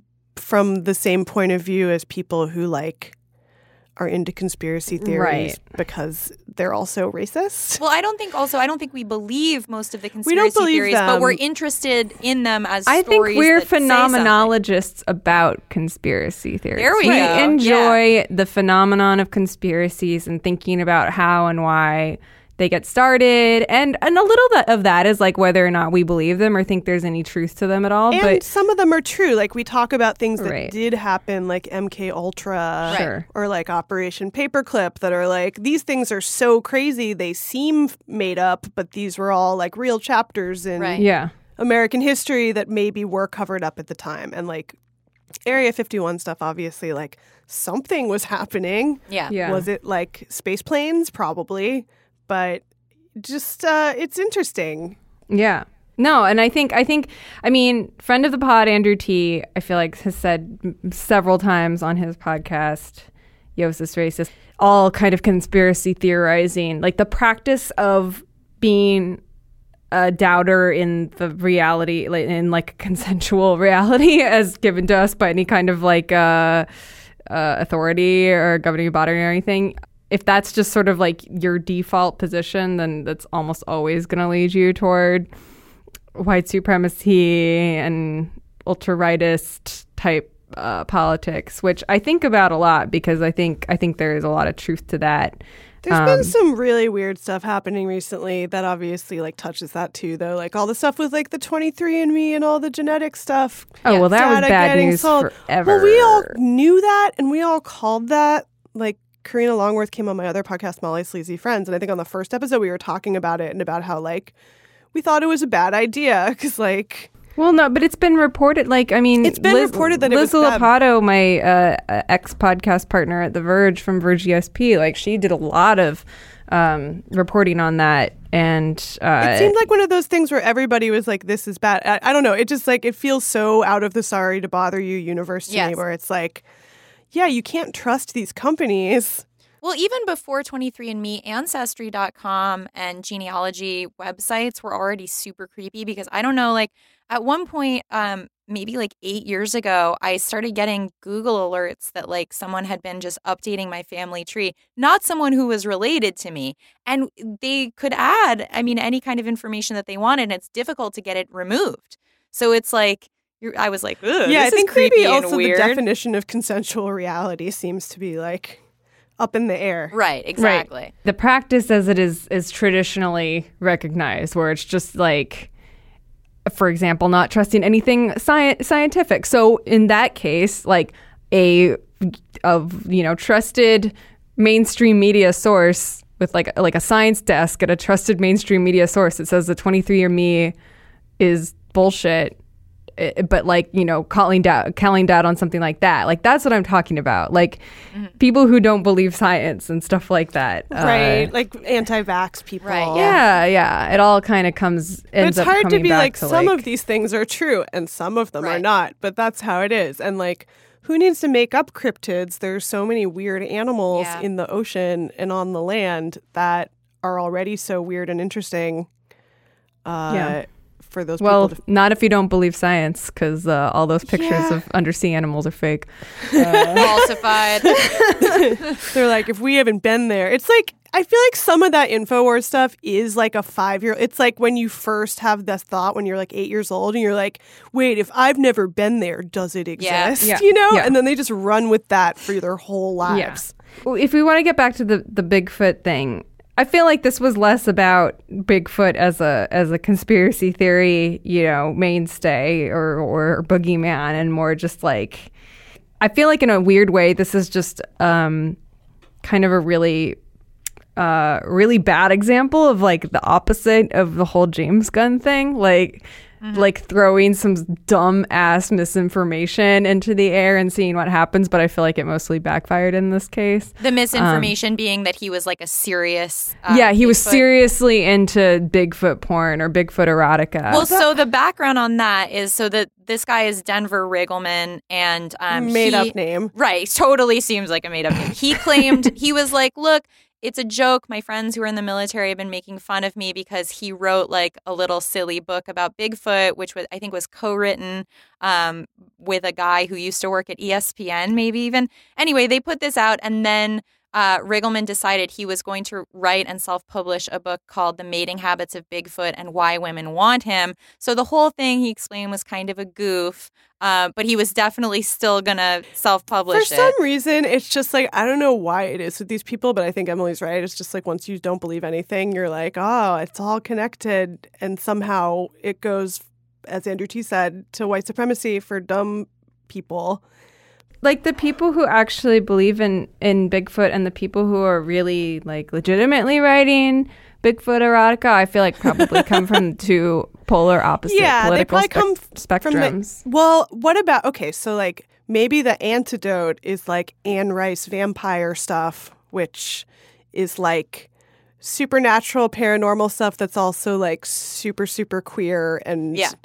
Speaker 1: from the same point of view as people who like are into conspiracy theories
Speaker 3: Right.
Speaker 1: because they're also racist.
Speaker 2: Well, I don't think also I don't think we believe most of the
Speaker 1: We
Speaker 2: conspiracy
Speaker 1: don't believe
Speaker 2: theories,
Speaker 1: them.
Speaker 2: but we're interested in them as
Speaker 3: I think
Speaker 2: stories
Speaker 3: we're
Speaker 2: that say something.
Speaker 3: phenomenologists about conspiracy theories.
Speaker 2: There we
Speaker 3: we
Speaker 2: go.
Speaker 3: enjoy the phenomenon of conspiracies and thinking about how and why they get started, and and a little bit of that is like whether or not we believe them or think there's any truth to them at all.
Speaker 1: And
Speaker 3: but
Speaker 1: some of them are true. Like we talk about things that
Speaker 3: Right.
Speaker 1: did happen, like M K Ultra,
Speaker 3: Sure.
Speaker 1: or like Operation Paperclip, that are like these things are so crazy they seem made up, but these were all like real chapters in
Speaker 2: Right.
Speaker 3: yeah,
Speaker 1: American history that maybe were covered up at the time. And like Area fifty-one stuff, obviously, like something was happening.
Speaker 2: Yeah.
Speaker 3: yeah.
Speaker 1: Was it like space planes? Probably. But just, uh, it's interesting.
Speaker 3: Yeah. No, and I think I think I mean, friend of the pod Andrew T, I feel like has said m- several times on his podcast, Yosis Racist, all kind of conspiracy theorizing, like the practice of being a doubter in the reality, like in like consensual reality as given to us by any kind of like uh, uh, authority or governing body or anything. If that's just sort of like your default position, then that's almost always going to lead you toward white supremacy and ultra-rightist type uh, politics, which I think about a lot because I think I think there is a lot of truth to that.
Speaker 1: There's
Speaker 3: Um,
Speaker 1: been some really weird stuff happening recently that obviously like touches that too, though. Like all the stuff with like the twenty-three and me and all the genetic stuff.
Speaker 3: Oh, well, that was
Speaker 1: Data
Speaker 3: bad
Speaker 1: getting
Speaker 3: news
Speaker 1: sold.
Speaker 3: forever.
Speaker 1: Well, we all knew that and we all called that. Like Karina Longworth came on my other podcast, Molly Sleazy Friends, and I think on the first episode we were talking about it and about how like we thought it was a bad idea because like
Speaker 3: Well, no, but it's been reported. Like, I mean,
Speaker 1: It's been
Speaker 3: Liz,
Speaker 1: reported that it
Speaker 3: Liz
Speaker 1: was bad.
Speaker 3: Lopato, my uh, uh, ex podcast partner at The Verge from Verge E S P, like she did a lot of um, reporting on that, and uh,
Speaker 1: it seemed like one of those things where everybody was like, this is bad. I, I don't know. It just like, it feels so out of the sorry to bother you universe to me
Speaker 2: Yes.
Speaker 1: where it's like, yeah, you can't trust these companies.
Speaker 2: Well, even before twenty-three and me, Ancestry dot com and genealogy websites were already super creepy because I don't know, like at one point, um, maybe like eight years ago, I started getting Google alerts that like someone had been just updating my family tree, not someone who was related to me. And they could add, I mean, any kind of information that they wanted, and it's difficult to get it removed. So it's like, you're, I was like, ugh,
Speaker 1: yeah,
Speaker 2: this
Speaker 1: I think
Speaker 2: is creepy
Speaker 1: maybe
Speaker 2: and
Speaker 1: also
Speaker 2: weird.
Speaker 1: the definition of consensual reality seems to be like up in the air.
Speaker 2: Right, exactly.
Speaker 3: Right. The practice as it is is traditionally recognized, where it's just like, for example, not trusting anything sci- scientific. So in that case, like a of you know trusted mainstream media source with like like a science desk at a trusted mainstream media source that says the twenty-three and me is bullshit. eh, But like, you know, calling down, calling down on something like that, like that's what I'm talking about. Like
Speaker 2: Mm-hmm.
Speaker 3: people who don't believe science and stuff like that,
Speaker 1: Right.
Speaker 3: Uh,
Speaker 1: Like anti-vax people.
Speaker 2: Right,
Speaker 3: yeah, yeah. It all kind of comes.
Speaker 1: But
Speaker 3: Ends
Speaker 1: it's
Speaker 3: up
Speaker 1: hard to
Speaker 3: coming
Speaker 1: be
Speaker 3: back
Speaker 1: like,
Speaker 3: to,
Speaker 1: some
Speaker 3: like,
Speaker 1: of these things are true and some of them are
Speaker 2: Right.
Speaker 1: not. But that's how it is. And like, who needs to make up cryptids? There's so many weird animals
Speaker 2: Yeah.
Speaker 1: in the ocean and on the land that are already so weird and interesting. Uh,
Speaker 3: Yeah.
Speaker 1: For those
Speaker 3: Well,
Speaker 1: people to
Speaker 3: not if you don't believe science, because uh, all those pictures
Speaker 1: Yeah.
Speaker 3: of undersea animals are fake.
Speaker 2: Falsified.
Speaker 1: They're like, if we haven't been there, it's like, I feel like some of that InfoWars stuff is like a five year. It's like when you first have this thought when you're like eight years old and you're like, wait, if I've never been there, does it
Speaker 2: Yeah.
Speaker 1: exist?
Speaker 3: Yeah.
Speaker 1: You know?
Speaker 3: Yeah.
Speaker 1: And then they just run with that for their whole lives.
Speaker 3: Well, if we want to get back to the the Bigfoot thing, I feel like this was less about Bigfoot as a as a conspiracy theory, you know, mainstay or or boogeyman, and more just like, I feel like in a weird way, this is just um, kind of a really, uh, really bad example of like the opposite of the whole James Gunn thing, like. Mm-hmm. Like throwing some dumb ass misinformation into the air and seeing what happens, but I feel like it mostly backfired in this case.
Speaker 2: The misinformation um, being that he was like a serious uh,
Speaker 3: yeah, he
Speaker 2: Bigfoot.
Speaker 3: was seriously into Bigfoot porn or Bigfoot erotica.
Speaker 2: Well, so the background on that is so that this guy is Denver Riggleman, and um,
Speaker 1: made
Speaker 2: he,
Speaker 1: up name,
Speaker 2: right? Totally seems like a made up name. He claimed he was like, look. It's a joke. My friends who are in the military have been making fun of me because he wrote like a little silly book about Bigfoot, which was I think was co-written um, with a guy who used to work at E S P N, maybe even. Anyway, they put this out, and then uh, Riggleman decided he was going to write and self-publish a book called The Mating Habits of Bigfoot and Why Women Want Him. So the whole thing, he explained, was kind of a goof. Uh, but he was definitely still going to self-publish it.
Speaker 1: For some reason, it's just like, I don't know why it is with these people, but I think Emily's right. It's just like once you don't believe anything, you're like, oh, it's all connected. And somehow it goes, as Andrew T said, to white supremacy for dumb people.
Speaker 3: Like the people who actually believe in, in Bigfoot and the people who are really like legitimately writing Bigfoot erotica, I feel like probably come from two polar opposite
Speaker 1: yeah,
Speaker 3: political
Speaker 1: they probably
Speaker 3: spe-
Speaker 1: come
Speaker 3: spectrums.
Speaker 1: From the, well, what about, okay, so like maybe the antidote is like Anne Rice vampire stuff, which is like supernatural paranormal stuff that's also like super, super queer and
Speaker 2: yeah.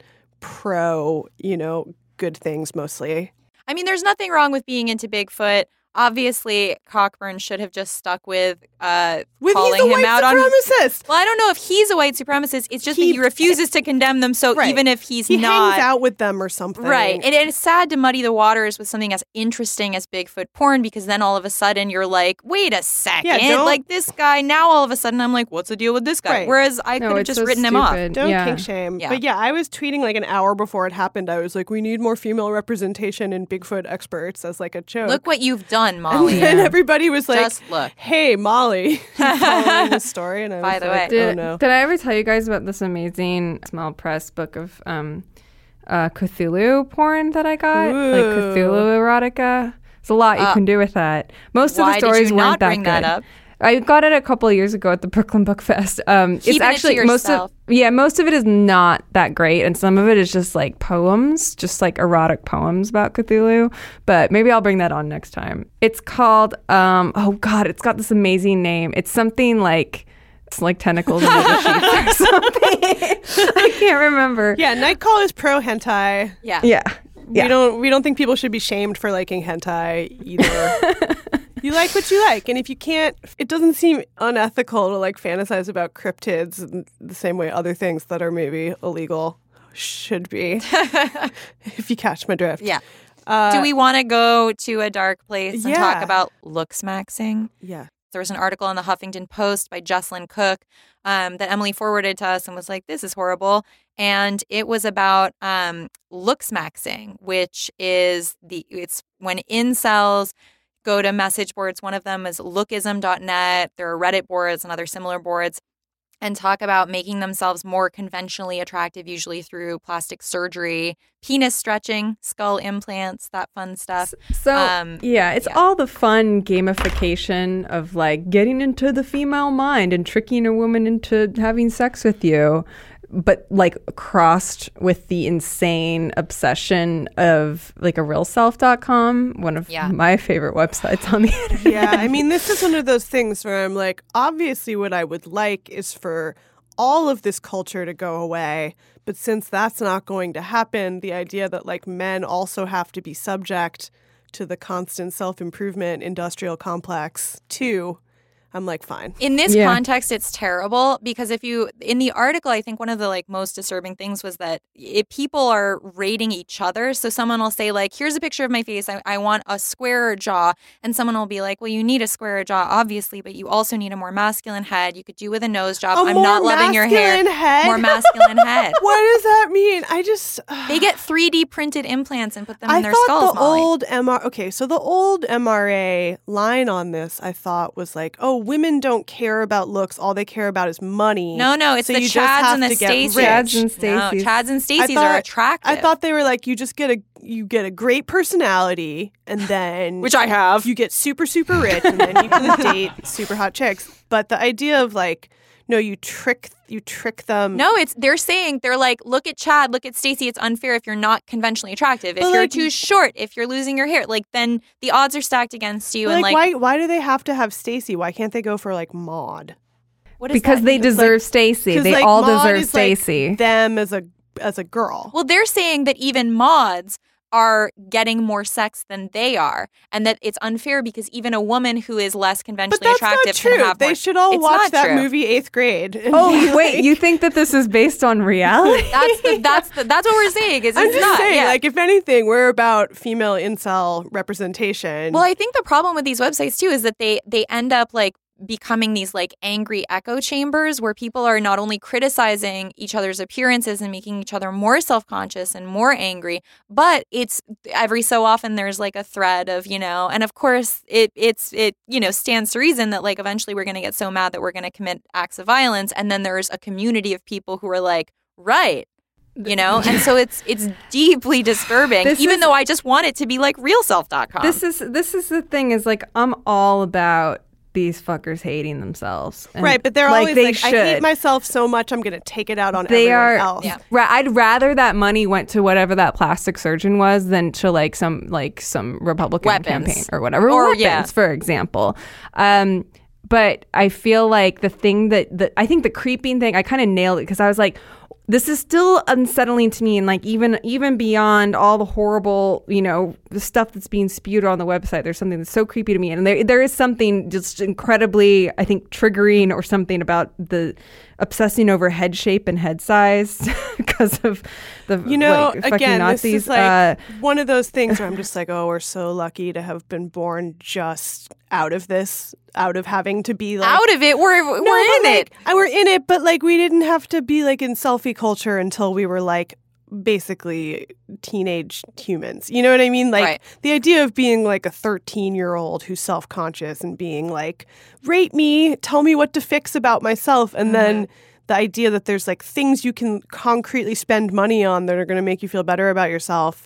Speaker 1: pro, you know, good things mostly.
Speaker 2: I mean, there's nothing wrong with being into Bigfoot. Obviously, Cockburn should have just stuck with uh,
Speaker 1: with
Speaker 2: calling
Speaker 1: he's a
Speaker 2: him
Speaker 1: white
Speaker 2: out
Speaker 1: supremacist.
Speaker 2: on. Well, I don't know if he's a white supremacist. It's just
Speaker 1: he,
Speaker 2: that he refuses to condemn them. So
Speaker 1: right.
Speaker 2: even if he's
Speaker 1: he
Speaker 2: not,
Speaker 1: hangs out with them or something,
Speaker 2: right? And, and it's sad to muddy the waters with something as interesting as Bigfoot porn, because then all of a sudden you're like, wait a second,
Speaker 1: yeah,
Speaker 2: like this guy. Now all of a sudden I'm like, what's the deal with this guy?
Speaker 1: Right.
Speaker 2: Whereas I
Speaker 3: No,
Speaker 2: could have
Speaker 3: it's
Speaker 2: just
Speaker 3: so
Speaker 2: written him off.
Speaker 3: stupid.
Speaker 1: Don't
Speaker 3: yeah.
Speaker 1: kink shame.
Speaker 2: Yeah.
Speaker 1: But yeah, I was tweeting like an hour before it happened. I was like, we need more female representation in Bigfoot experts as like a joke.
Speaker 2: Look what you've done, Molly.
Speaker 1: And then everybody was like,
Speaker 2: Just look.
Speaker 1: hey, Molly, following the story. And I
Speaker 2: By
Speaker 1: was
Speaker 2: the
Speaker 1: like,
Speaker 2: way.
Speaker 1: oh
Speaker 3: Did,
Speaker 1: no.
Speaker 3: did I ever tell you guys about this amazing small press book of um, uh, Cthulhu porn that I got?
Speaker 1: Ooh.
Speaker 3: Like Cthulhu erotica. There's a lot you
Speaker 2: Uh,
Speaker 3: can do with that. Most of
Speaker 2: why
Speaker 3: the stories
Speaker 2: did you
Speaker 3: weren't
Speaker 2: not
Speaker 3: that
Speaker 2: bring
Speaker 3: good.
Speaker 2: that up?
Speaker 3: I got it a couple of years ago at the Brooklyn Book Fest. Um, it's
Speaker 2: Keeping it to
Speaker 3: actually most of
Speaker 2: yourself.
Speaker 3: yeah, most of it is not that great, and some of it is just like poems, just like erotic poems about Cthulhu. But maybe I'll bring that on next time. It's called um, oh god, it's got this amazing name. It's something like it's like tentacles under the sheets or something. I can't remember.
Speaker 1: Yeah, Nightcall is pro hentai.
Speaker 2: Yeah.
Speaker 3: Yeah. Yeah.
Speaker 1: We don't we don't think people should be shamed for liking hentai either. You like what you like, and if you can't, it doesn't seem unethical to like fantasize about cryptids in the same way other things that are maybe illegal should be. If you catch my drift.
Speaker 2: Yeah.
Speaker 1: Uh,
Speaker 2: Do we want to go to a dark place and
Speaker 1: yeah.
Speaker 2: talk about looks maxing?
Speaker 1: Yeah.
Speaker 2: There was an article in the Huffington Post by Jesslyn Cook um, that Emily forwarded to us and was like, this is horrible. And it was about um, looks maxing, which is the it's when incels go to message boards. One of them is lookism dot net. There are Reddit boards and other similar boards, and talk about making themselves more conventionally attractive, usually through plastic surgery, penis stretching, skull implants, that fun stuff.
Speaker 3: So,
Speaker 2: Um,
Speaker 3: yeah, it's
Speaker 2: yeah.
Speaker 3: all the fun gamification of like getting into the female mind and tricking a woman into having sex with you, but like crossed with the insane obsession of like a real self dot com, one of
Speaker 2: Yeah.
Speaker 3: my favorite websites on the internet.
Speaker 1: Yeah, I mean, this is one of those things where I'm like, obviously what I would like is for all of this culture to go away. But since that's not going to happen, the idea that like men also have to be subject to the constant self-improvement industrial complex too, I'm like, fine.
Speaker 2: In this
Speaker 3: Yeah.
Speaker 2: context, it's terrible because if you, in the article, I think one of the like most disturbing things was that it, people are rating each other. So someone will say like, here's a picture of my face. I, I want a squarer jaw. And someone will be like, well, you need a squarer jaw, obviously, but you also need a more masculine head. You could do with a nose job.
Speaker 1: A
Speaker 2: I'm
Speaker 1: more
Speaker 2: not loving your hair.
Speaker 1: masculine head?
Speaker 2: More masculine head.
Speaker 1: What does that mean? I just...
Speaker 2: They get three D printed implants and put them in
Speaker 1: I
Speaker 2: their
Speaker 1: thought
Speaker 2: skulls,
Speaker 1: the
Speaker 2: Molly.
Speaker 1: old M R... Okay, so the old M R A line on this, I thought, was like, oh, women don't care about looks. All they care about is money.
Speaker 2: No, no, it's
Speaker 1: so
Speaker 2: the
Speaker 1: you just
Speaker 2: Chads
Speaker 1: have
Speaker 2: and the
Speaker 1: to get
Speaker 2: Stacy's.
Speaker 1: rich.
Speaker 3: Chads and
Speaker 2: No,
Speaker 3: Stacey's.
Speaker 2: Chads and
Speaker 1: I
Speaker 2: Stacy's
Speaker 1: thought-
Speaker 2: are attractive.
Speaker 1: I thought they were like, you just get a you get a great personality, and then
Speaker 2: which I have.
Speaker 1: you get super super rich, and then you can date super hot chicks. But the idea of like, no, you trick you trick them.
Speaker 2: No, it's they're saying they're like, look at Chad, look at Stacey. It's unfair if you're not conventionally attractive. If
Speaker 1: But,
Speaker 2: you're
Speaker 1: like-
Speaker 2: too short, if you're losing your hair, like then the odds are stacked against you.
Speaker 1: But,
Speaker 2: and
Speaker 1: like,
Speaker 2: like,
Speaker 1: why why do they have to have Stacey? Why can't they go for like Maud?
Speaker 2: what does
Speaker 3: Because
Speaker 2: that
Speaker 3: they
Speaker 2: mean?
Speaker 3: deserve Stacy.
Speaker 1: 'Cause,
Speaker 3: They
Speaker 1: like,
Speaker 3: all
Speaker 1: Maud
Speaker 3: deserve
Speaker 1: is, like,
Speaker 3: Stacy.
Speaker 1: them as a as a girl.
Speaker 2: Well, they're saying that even mods are getting more sex than they are, and that it's unfair because even a woman who is less
Speaker 1: But
Speaker 2: conventionally
Speaker 1: that's
Speaker 2: attractive
Speaker 1: not true.
Speaker 2: can have
Speaker 1: They
Speaker 2: more.
Speaker 1: should all
Speaker 2: It's
Speaker 1: watch
Speaker 2: not
Speaker 1: that
Speaker 2: true.
Speaker 1: movie Eighth Grade. and
Speaker 3: Oh
Speaker 1: be
Speaker 3: wait,
Speaker 1: like-
Speaker 3: you think that this is based on reality?
Speaker 2: That's the, that's the, that's what we're saying. Is
Speaker 1: I'm
Speaker 2: it's
Speaker 1: just
Speaker 2: not.
Speaker 1: saying,
Speaker 2: yeah.
Speaker 1: like, if anything, we're about female incel representation.
Speaker 2: Well, I think the problem with these websites too is that they they end up like becoming these like angry echo chambers where people are not only criticizing each other's appearances and making each other more self-conscious and more angry, but it's every so often there's like a thread of, you know, and of course it it's it, you know, stands to reason that like eventually we're going to get so mad that we're going to commit acts of violence, and then there's a community of people who are like, right, you know, and so it's it's deeply disturbing,
Speaker 3: This
Speaker 2: even
Speaker 3: is-
Speaker 2: though I just want it to be like real self dot com.
Speaker 3: This is this is the thing is like I'm all about these fuckers hating themselves. And,
Speaker 1: right, but they're
Speaker 3: like,
Speaker 1: always
Speaker 3: they
Speaker 1: like,
Speaker 3: should.
Speaker 1: I hate myself so much, I'm going to take it out on
Speaker 3: They
Speaker 1: everyone
Speaker 3: are.
Speaker 1: else.
Speaker 2: Yeah.
Speaker 3: Ra- I'd rather that money went to whatever that plastic surgeon was than to like some like some Republican
Speaker 2: Weapons.
Speaker 3: campaign or whatever.
Speaker 2: Or,
Speaker 3: weapons,
Speaker 2: yeah.
Speaker 3: for example. Um, but I feel like the thing that the I think the creeping thing I kind of nailed it because I was like, this is still unsettling to me, and like even even beyond all the horrible, you know, the stuff that's being spewed on the website, there's something that's so creepy to me, and there there is something just incredibly, I think, triggering or something about the obsessing over head shape and head size because of the
Speaker 1: You know,
Speaker 3: like, fucking
Speaker 1: again,
Speaker 3: Nazis.
Speaker 1: this is like
Speaker 3: uh,
Speaker 1: one of those things where I'm just like, oh, we're so lucky to have been born just out of this, out of having to be like
Speaker 2: out of it. We're we're
Speaker 1: No,
Speaker 2: in
Speaker 1: but,
Speaker 2: it.
Speaker 1: like, I we're in it, but like we didn't have to be like in selfie culture until we were like basically teenage humans. You know what I mean? Like
Speaker 2: Right.
Speaker 1: the idea of being like a thirteen year old who's self conscious and being like, rate me, tell me what to fix about myself. And then the idea that there's like things you can concretely spend money on that are going to make you feel better about yourself.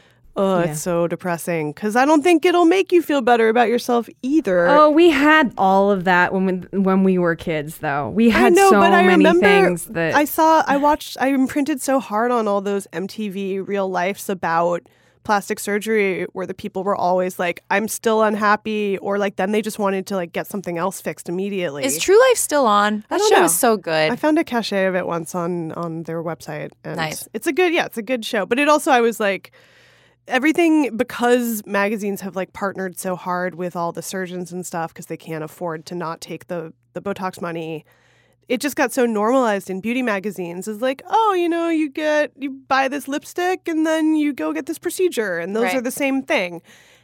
Speaker 1: Oh,
Speaker 3: Yeah.
Speaker 1: it's so depressing because I don't think it'll make you feel better about yourself either.
Speaker 3: Oh, we had all of that when we, when we were kids, though. We had
Speaker 1: I know,
Speaker 3: so
Speaker 1: but I
Speaker 3: many
Speaker 1: remember
Speaker 3: things that
Speaker 1: I saw. I watched. I imprinted so hard on all those M T V real lifes about plastic surgery, where the people were always like, "I'm still unhappy," or like then they just wanted to like get something else fixed immediately.
Speaker 2: Is True Life still on? That
Speaker 1: don't
Speaker 2: show
Speaker 1: know.
Speaker 2: is so good.
Speaker 1: I found a cachet of it once on on their website. And
Speaker 2: Nice.
Speaker 1: It's a good. Yeah, it's a good show. But it also, I was like. Everything, because magazines have like partnered so hard with all the surgeons and stuff because they can't afford to not take the the Botox money. It just got so normalized in beauty magazines. It's like, oh, you know, you get you buy this lipstick and then you go get this procedure, and those
Speaker 2: Right.
Speaker 1: are the same thing.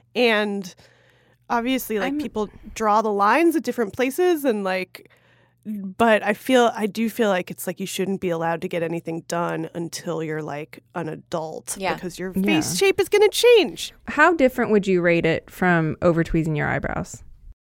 Speaker 1: And obviously, like
Speaker 3: I'm-
Speaker 1: people draw the lines at different places, and like. But I feel, I do feel like it's like you shouldn't be allowed to get anything done until you're like an adult.
Speaker 2: Yeah.
Speaker 1: Because your
Speaker 3: Yeah.
Speaker 1: face shape is going to change.
Speaker 3: how different would you rate it from over tweezing your eyebrows?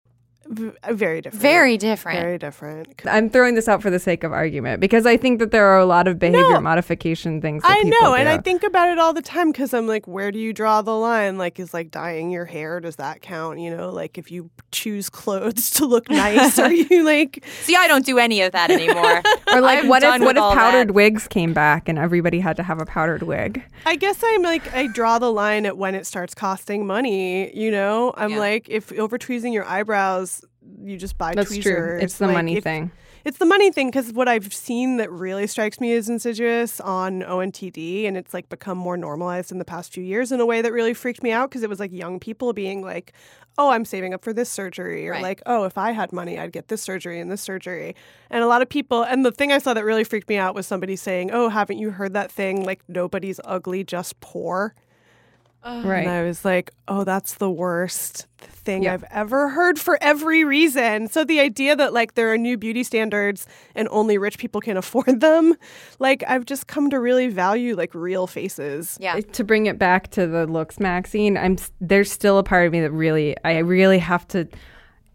Speaker 1: V- very different.
Speaker 2: Very different.
Speaker 1: Very different.
Speaker 3: I'm throwing this out for the sake of argument because I think that there are a lot of behavior
Speaker 1: No.
Speaker 3: modification things that
Speaker 1: I
Speaker 3: people
Speaker 1: know, and
Speaker 3: do.
Speaker 1: I think about it all the time because I'm like, where do you draw the line? Like, is like dyeing your hair, does that count? You know, like if you choose clothes to look nice, are you like,
Speaker 2: See, I don't do any of that anymore.
Speaker 3: Or like,
Speaker 2: I'm
Speaker 3: what if
Speaker 2: done
Speaker 3: what
Speaker 2: with
Speaker 3: if
Speaker 2: all
Speaker 3: powdered
Speaker 2: that.
Speaker 3: wigs came back and everybody had to have a powdered wig?
Speaker 1: I guess I'm like, I draw the line at when it starts costing money, you know? I'm
Speaker 2: Yeah.
Speaker 1: like, if over tweezing your eyebrows, you just buy
Speaker 3: That's
Speaker 1: tweezers.
Speaker 3: true. It's the
Speaker 1: Like,
Speaker 3: money
Speaker 1: if-
Speaker 3: thing.
Speaker 1: It's the money thing because what I've seen that really strikes me as insidious on O N T D, and it's like become more normalized in the past few years in a way that really freaked me out because it was like young people being like, oh, I'm saving up for this surgery, or
Speaker 2: Right.
Speaker 1: like, oh, if I had money, I'd get this surgery and this surgery. And a lot of people, and the thing I saw that really freaked me out was somebody saying, oh, haven't you heard that thing? Like, nobody's ugly, just poor.
Speaker 3: Right.
Speaker 1: And I was like, oh, that's the worst thing
Speaker 3: Yeah.
Speaker 1: I've ever heard for every reason. So the idea that like there are new beauty standards and only rich people can afford them, like I've just come to really value like real faces.
Speaker 2: Yeah.
Speaker 3: To bring it back to the looks magazine, I'm s- there's still a part of me that really I really have to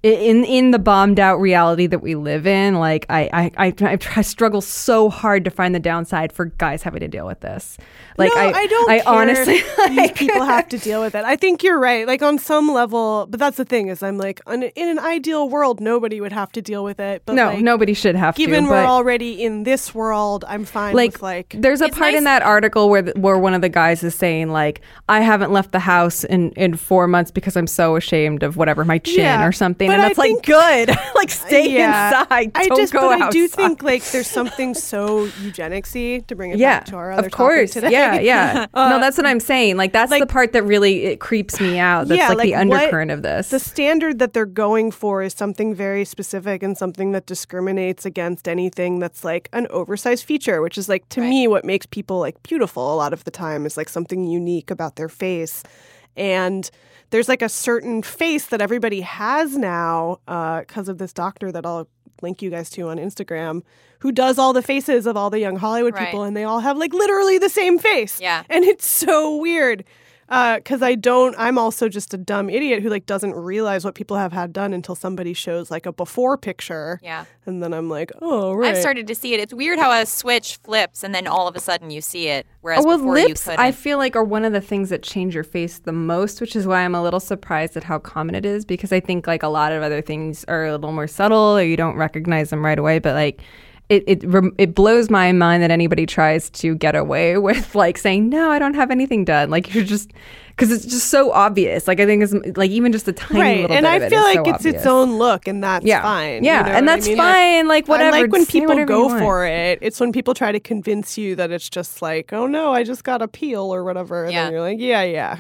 Speaker 3: in in the bombed out reality that we live in, like I I, I I try struggle so hard to find the downside for guys having to deal with this. Like
Speaker 1: no,
Speaker 3: I,
Speaker 1: I don't
Speaker 3: I
Speaker 1: care
Speaker 3: honestly
Speaker 1: if these
Speaker 3: like,
Speaker 1: people have to deal with it. I think you're right. Like on some level, but that's the thing is I'm like on, in an ideal world, nobody would have to deal with it. But
Speaker 3: no,
Speaker 1: like,
Speaker 3: nobody should have
Speaker 1: given
Speaker 3: to.
Speaker 1: we're
Speaker 3: but
Speaker 1: already in this world, I'm fine
Speaker 3: like,
Speaker 1: with like.
Speaker 3: There's a
Speaker 2: It's
Speaker 3: part
Speaker 2: nice-
Speaker 3: in that article where the, where one of the guys is saying like, I haven't left the house in, in four months because I'm so ashamed of whatever my chin
Speaker 1: Yeah,
Speaker 3: or something,
Speaker 1: but
Speaker 3: and
Speaker 1: I
Speaker 3: that's like
Speaker 1: think-
Speaker 3: good. Like stay
Speaker 1: Yeah.
Speaker 3: inside.
Speaker 1: I
Speaker 3: Don't
Speaker 1: just,
Speaker 3: go
Speaker 1: but
Speaker 3: outside.
Speaker 1: I do think like there's something so eugenics-y to bring it
Speaker 3: yeah,
Speaker 1: back to our other
Speaker 3: of course.
Speaker 1: topic today.
Speaker 3: Yeah, yeah.
Speaker 1: Uh,
Speaker 3: no, that's what I'm saying. Like that's
Speaker 1: like-
Speaker 3: the part that really it creeps me out. That's
Speaker 1: Yeah,
Speaker 3: like, the
Speaker 1: like, what-
Speaker 3: undercurrent of this.
Speaker 1: The standard that they're going for is something very specific and something that discriminates against anything that's like an oversized feature, which is like to
Speaker 2: Right.
Speaker 1: me what makes people like beautiful a lot of the time is like something unique about their face. And there's like a certain face that everybody has now because of this doctor that I'll link you guys to on Instagram who does all the faces of all the young Hollywood
Speaker 2: Right.
Speaker 1: people, and they all have like literally the same face.
Speaker 2: Yeah.
Speaker 1: And it's so weird. Because I don't, I'm also just a dumb idiot who like doesn't realize what people have had done until somebody shows like a before picture.
Speaker 2: Yeah.
Speaker 1: And then I'm like, oh, right.
Speaker 2: I've started to see it. It's weird how a switch flips and then all of a sudden you see it, whereas
Speaker 3: Oh, well,
Speaker 2: before
Speaker 3: lips,
Speaker 2: you couldn't.
Speaker 3: I feel like, are one of the things that change your face the most, which is why I'm a little surprised at how common it is, because I think like a lot of other things are a little more subtle or you don't recognize them right away. But like, it it rem- it blows my mind that anybody tries to get away with like saying, no, I don't have anything done. Like you're just, because it's just so obvious. Like I think it's like even just a tiny
Speaker 1: right.
Speaker 3: little
Speaker 1: And
Speaker 3: bit
Speaker 1: I
Speaker 3: of it
Speaker 1: feel
Speaker 3: is
Speaker 1: like
Speaker 3: so
Speaker 1: it's
Speaker 3: obvious.
Speaker 1: its own look, and that's
Speaker 3: Yeah.
Speaker 1: fine.
Speaker 3: Yeah,
Speaker 1: you know
Speaker 3: and
Speaker 1: what I
Speaker 3: that's
Speaker 1: mean?
Speaker 3: fine. Like whatever.
Speaker 1: I like when
Speaker 3: say
Speaker 1: people
Speaker 3: whatever you
Speaker 1: go
Speaker 3: want.
Speaker 1: for it. It's when people try to convince you that it's just like, oh no, I just got a peel or whatever. And
Speaker 2: Yeah.
Speaker 1: then you're like, yeah, yeah.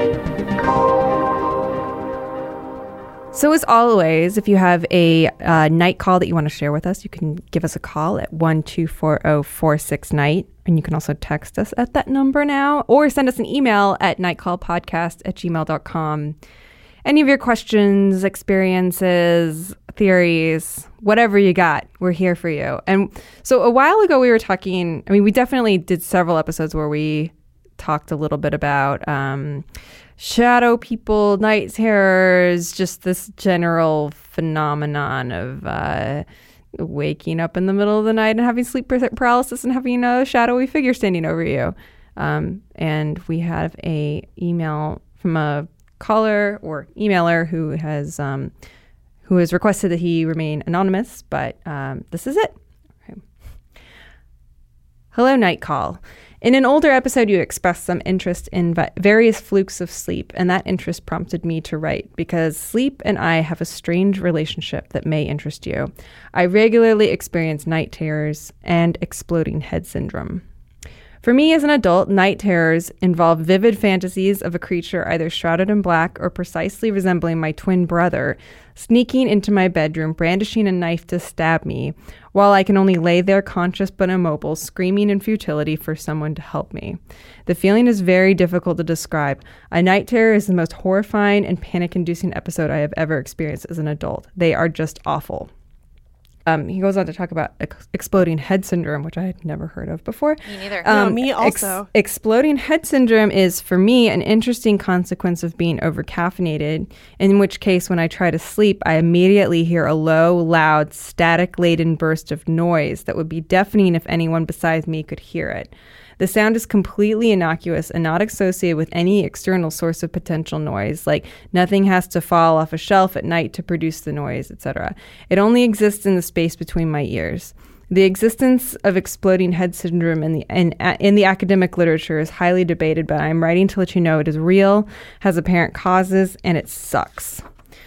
Speaker 3: So as always, if you have a uh, night call that you want to share with us, you can give us a call at one two four zero four six night. And you can also text us at that number now, or send us an email at nightcallpodcast at gmail dot com. Any of your questions, experiences, theories, whatever you got, we're here for you. And so a while ago we were talking, I mean, we definitely did several episodes where we talked a little bit about um, shadow people, night terrors, just this general phenomenon of uh, waking up in the middle of the night and having sleep paralysis and having a shadowy figure standing over you. Um, and we have a email from a caller or emailer who has um, who has requested that he remain anonymous, but um, this is it. Okay. Hello, Night Call. In an older episode, you expressed some interest in vi- various flukes of sleep, and that interest prompted me to write because sleep and I have a strange relationship that may interest you. I regularly experience night terrors and exploding head syndrome. For me as an adult, night terrors involve vivid fantasies of a creature either shrouded in black or precisely resembling my twin brother, sneaking into my bedroom, brandishing a knife to stab me, while I can only lay there conscious but immobile, screaming in futility for someone to help me. The feeling is very difficult to describe. A night terror is the most horrifying and panic-inducing episode I have ever experienced as an adult. They are just awful. Um, he goes on to talk about ex- exploding head syndrome, which I had never heard of before.
Speaker 2: Me neither.
Speaker 1: No,
Speaker 3: Um,
Speaker 1: me
Speaker 3: ex-
Speaker 1: also.
Speaker 3: exploding head syndrome is, for me, an interesting consequence of being overcaffeinated, in which case, when I try to sleep, I immediately hear a low, loud, static-laden burst of noise that would be deafening if anyone besides me could hear it. The sound is completely innocuous and not associated with any external source of potential noise, like nothing has to fall off a shelf at night to produce the noise, et cetera. It only exists in the space between my ears. The existence of exploding head syndrome in the in, in the academic literature is highly debated, but I'm writing to let you know it is real, has apparent causes, and it sucks.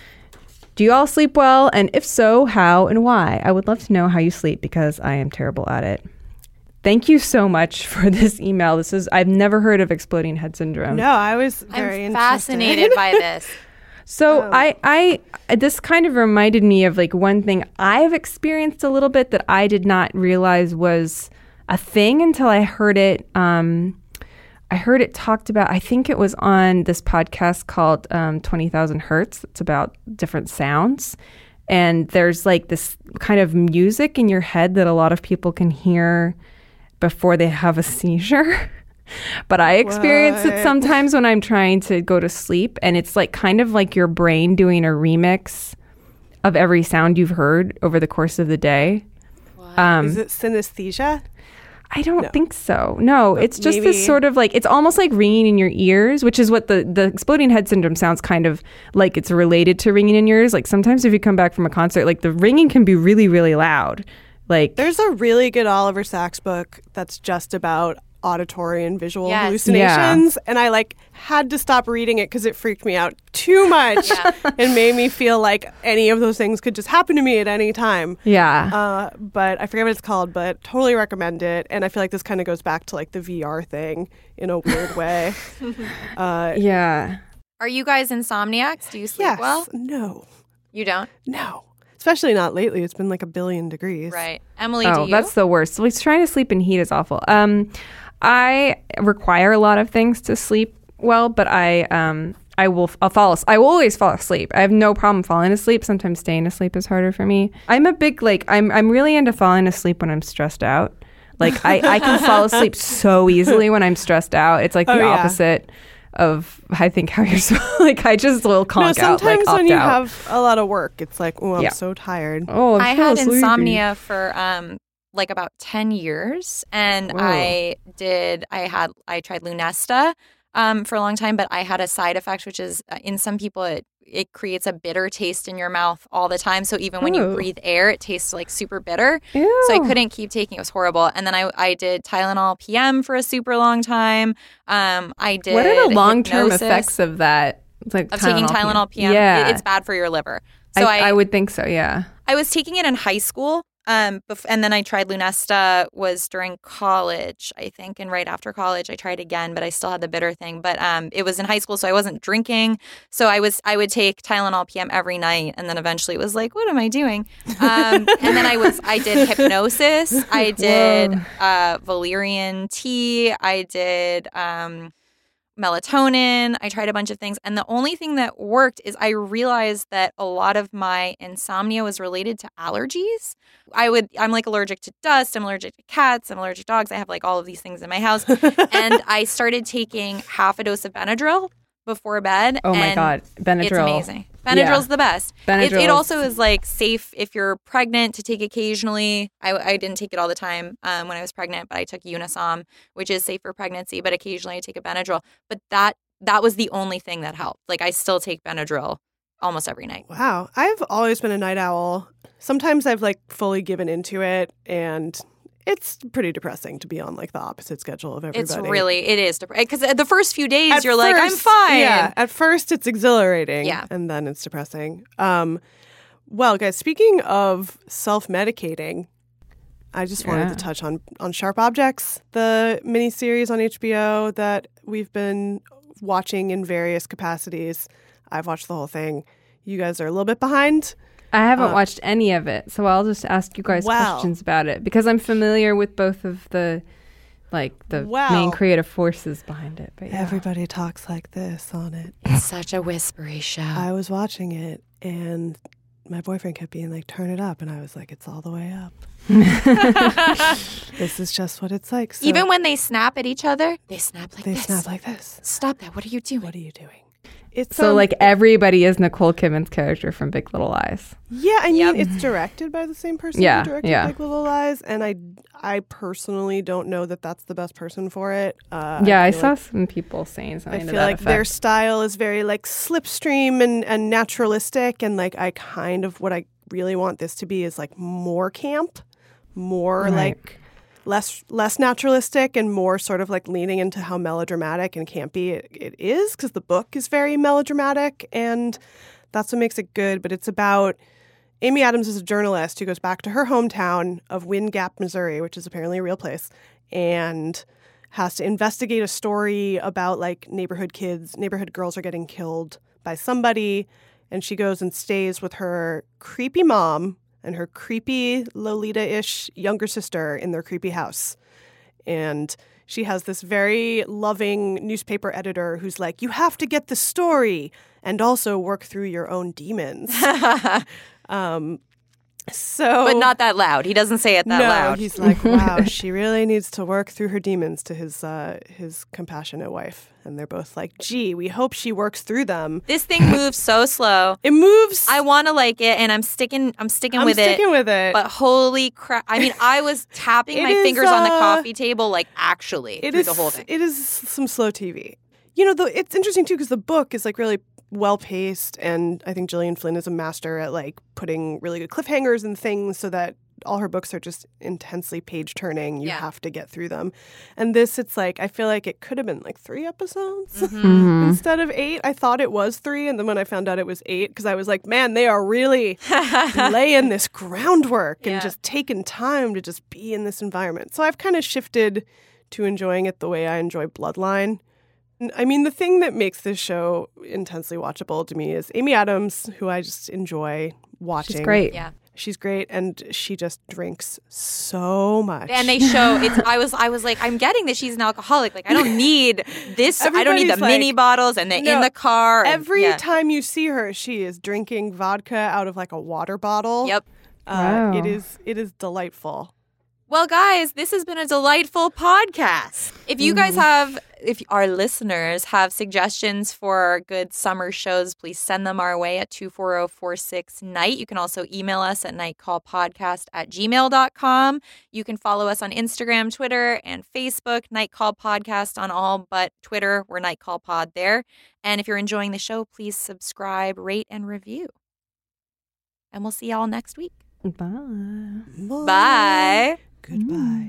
Speaker 3: Do you all sleep well? And if so, how and why? I would love to know how you sleep because I am terrible at it. Thank you so much for this email. This is I've never heard of exploding head syndrome.
Speaker 1: No, I was very
Speaker 2: I'm
Speaker 1: interested.
Speaker 2: fascinated by this.
Speaker 3: So
Speaker 1: Oh.
Speaker 3: I, I, this kind of reminded me of like one thing I've experienced a little bit that I did not realize was a thing until I heard it. Um, I heard it talked about. I think it was on this podcast called um, twenty thousand Hertz. It's about different sounds, and there's like this kind of music in your head that a lot of people can hear before they have a seizure. But I experience
Speaker 1: What?
Speaker 3: it sometimes when I'm trying to go to sleep, and it's like kind of like your brain doing a remix of every sound you've heard over the course of the day. Um,
Speaker 1: Is it synesthesia?
Speaker 3: I don't
Speaker 1: No.
Speaker 3: think so. No, it's just
Speaker 1: maybe-
Speaker 3: this sort of like, it's almost like ringing in your ears, which is what the, the exploding head syndrome sounds kind of like it's related to ringing in your ears. Like sometimes if you come back from a concert, like the ringing can be really, really loud. Like
Speaker 1: There's a really good Oliver Sacks book that's just about auditory and visual
Speaker 2: Yes.
Speaker 1: hallucinations, and I like had to stop reading it because it freaked me out too much and made me feel like any of those things could just happen to me at any time.
Speaker 3: yeah.
Speaker 1: Uh, but I forget what it's called, but totally recommend it. And I feel like this kind of goes back to like the V R thing in a weird way. Uh,
Speaker 3: yeah.
Speaker 2: Are you guys insomniacs? Do you sleep
Speaker 1: yes.
Speaker 2: well?
Speaker 1: No.
Speaker 2: You don't?
Speaker 1: No. Especially not lately. It's been like a billion degrees.
Speaker 2: Right. Emily, do
Speaker 3: Oh,
Speaker 2: you?
Speaker 3: that's the worst. Like trying to sleep in heat is awful. Um, I require a lot of things to sleep well, but I um I will I'll fall as- I will always fall asleep. I have no problem falling asleep. Sometimes staying asleep is harder for me. I'm a big like I'm I'm really into falling asleep when I'm stressed out. Like I, I can fall asleep so easily when I'm stressed out. It's like the
Speaker 1: Oh, yeah.
Speaker 3: opposite of I think how you're so, like I just will
Speaker 1: No,
Speaker 3: conk out
Speaker 1: sometimes
Speaker 3: like
Speaker 1: when
Speaker 3: opt
Speaker 1: you
Speaker 3: out.
Speaker 1: have a lot of work, it's like, oh, I'm
Speaker 3: Yeah.
Speaker 1: so tired.
Speaker 3: Oh, I'm
Speaker 2: I
Speaker 3: so
Speaker 2: had
Speaker 3: sleepy.
Speaker 2: insomnia for um like about ten years, and
Speaker 3: Whoa.
Speaker 2: I did I had I tried Lunesta um for a long time, but I had a side effect, which is uh, in some people it it creates a bitter taste in your mouth all the time. So even when you
Speaker 3: Ooh.
Speaker 2: breathe air, it tastes like super bitter.
Speaker 3: Ew.
Speaker 2: So I couldn't keep taking it. It was horrible. And then I I did Tylenol P M for a super long time. Um, I did.
Speaker 3: What are the long term
Speaker 2: hypnosis
Speaker 3: effects of that? It's like
Speaker 2: of taking Tylenol P M?
Speaker 3: Yeah,
Speaker 2: It- it's bad for your liver. So
Speaker 3: I,
Speaker 2: I,
Speaker 3: I would think so. Yeah.
Speaker 2: I was taking it in high school, um, bef- and then I tried Lunesta was during college, I think, and right after college I tried again, but I still had the bitter thing. But um, it was in high school, so I wasn't drinking. So I was I would take Tylenol P M every night, and then eventually it was like, what am I doing? Um, and then I was I did hypnosis, I did uh, valerian tea, I did. Um, melatonin. I tried a bunch of things. And the only thing that worked is I realized that a lot of my insomnia was related to allergies. I would, I'm like allergic to dust. I'm allergic to cats. I'm allergic to dogs. I have like all of these things in my house. And I started taking half a dose of Benadryl before bed.
Speaker 3: Oh my
Speaker 2: and
Speaker 3: God, Benadryl.
Speaker 2: It's amazing. Benadryl's the best. It,
Speaker 3: Benadryl
Speaker 2: it
Speaker 3: is-
Speaker 2: also is like safe if you're pregnant to take occasionally. I, I didn't take it all the time um, when I was pregnant, but I took Unisom, which is safe for pregnancy. But occasionally I take a Benadryl. But that that was the only thing that helped. Like I still take Benadryl almost every night.
Speaker 1: Wow. I've always been a night owl. Sometimes I've like fully given into it, and it's pretty depressing to be on like the opposite schedule of everybody.
Speaker 2: It's really it is because the first few days
Speaker 1: At
Speaker 2: you're like I'm
Speaker 1: first-
Speaker 2: fine.
Speaker 1: Yeah, at first it's exhilarating.
Speaker 2: Yeah.
Speaker 1: And then it's depressing. Um, well, guys, speaking of self-medicating, I just wanted
Speaker 3: Yeah.
Speaker 1: to touch on on Sharp Objects, the miniseries on H B O that we've been watching in various capacities. I've watched the whole thing. You guys are a little bit behind.
Speaker 3: I haven't
Speaker 1: Uh,
Speaker 3: watched any of it, so I'll just ask you guys
Speaker 1: Wow.
Speaker 3: questions about it because I'm familiar with both of the, like the
Speaker 1: Wow.
Speaker 3: main creative forces behind it. But yeah.
Speaker 1: Everybody talks like this on it.
Speaker 2: It's such a whispery show.
Speaker 1: I was watching it, and my boyfriend kept being like, turn it up. And I was like, it's all the way up. This is just what it's like. So
Speaker 2: Even when they snap at each other, they snap like
Speaker 1: they
Speaker 2: this.
Speaker 1: snap like this.
Speaker 2: Stop that. What are you doing?
Speaker 1: What are you doing? It's
Speaker 3: So
Speaker 1: um,
Speaker 3: like everybody is Nicole Kidman's character from Big Little Lies.
Speaker 1: yeah, I mean,
Speaker 2: Yep.
Speaker 1: it's directed by the same person
Speaker 3: Yeah,
Speaker 1: who directed
Speaker 3: yeah.
Speaker 1: Big Little Lies, and I, I personally don't know that that's the best person for it. Uh,
Speaker 3: yeah, I,
Speaker 1: feel
Speaker 3: saw
Speaker 1: like-
Speaker 3: some people saying something
Speaker 1: I
Speaker 3: to
Speaker 1: feel
Speaker 3: that
Speaker 1: like their
Speaker 3: effect.
Speaker 1: style is very like slipstream and, and naturalistic, and like I kind of what I really want this to be is like more camp, more
Speaker 3: Right.
Speaker 1: like less less naturalistic, and more sort of like leaning into how melodramatic and campy it, it is, because the book is very melodramatic, and that's what makes it good. But it's about Amy Adams is a journalist who goes back to her hometown of Wind Gap, Missouri, which is apparently a real place, and has to investigate a story about like neighborhood kids, neighborhood girls are getting killed by somebody. And she goes and stays with her creepy mom and her creepy Lolita-ish younger sister in their creepy house. And she has this very loving newspaper editor who's like, you have to get the story and also work through your own demons. um, So,
Speaker 2: But not that loud. He doesn't say it that
Speaker 1: no,
Speaker 2: loud.
Speaker 1: he's like, wow, she really needs to work through her demons to his uh, his compassionate wife. And they're both like, gee, we hope she works through them.
Speaker 2: This thing moves so slow.
Speaker 1: It moves.
Speaker 2: I want to like it, and I'm sticking. I'm sticking
Speaker 1: I'm
Speaker 2: with
Speaker 1: sticking
Speaker 2: it.
Speaker 1: with it.
Speaker 2: But holy crap! I mean, I was tapping
Speaker 1: It
Speaker 2: my
Speaker 1: is,
Speaker 2: fingers on the
Speaker 1: uh,
Speaker 2: coffee table, like actually
Speaker 1: It
Speaker 2: through
Speaker 1: is
Speaker 2: the whole thing.
Speaker 1: It is some slow T V. You know, the, it's interesting too because the book is like really well paced, and I think Gillian Flynn is a master at like putting really good cliffhangers and things so that all her books are just intensely page turning. You
Speaker 2: Yeah.
Speaker 1: have to get through them. And this, it's like I feel like it could have been like three episodes
Speaker 3: Mhm.
Speaker 1: instead of eight. I thought it was three, and then when I found out it was eight, because I was like, man, they are really laying this groundwork
Speaker 2: Yeah.
Speaker 1: and just taking time to just be in this environment. So I've kind of shifted to enjoying it the way I enjoy Bloodline. N- I mean, the thing that makes this show intensely watchable to me is Amy Adams, who I just enjoy watching.
Speaker 3: She's great.
Speaker 2: Yeah,
Speaker 1: She's great, and she just drinks so much.
Speaker 2: and they show it's. I was. I was like, I'm getting that she's an alcoholic. Like, I don't need this. I don't need the
Speaker 1: Everybody's
Speaker 2: mini
Speaker 1: like,
Speaker 2: bottles and the in
Speaker 1: no,
Speaker 2: the car. and-
Speaker 1: Every
Speaker 2: yeah.
Speaker 1: time you see her, she is drinking vodka out of like a water bottle.
Speaker 2: Yep.
Speaker 1: Uh,
Speaker 3: Wow.
Speaker 1: It is. It is delightful.
Speaker 2: Well, guys, this has been a delightful podcast. If you guys have, if our listeners have suggestions for good summer shows, please send them our way at two four zero four six night. You can also email us at nightcallpodcast at gmail dot com. You can follow us on Instagram, Twitter, and Facebook, Nightcall Podcast on all but Twitter. We're Nightcall Pod there. And if you're enjoying the show, please subscribe, rate, and review. And we'll see y'all next week.
Speaker 3: Bye.
Speaker 2: Bye.
Speaker 1: Goodbye.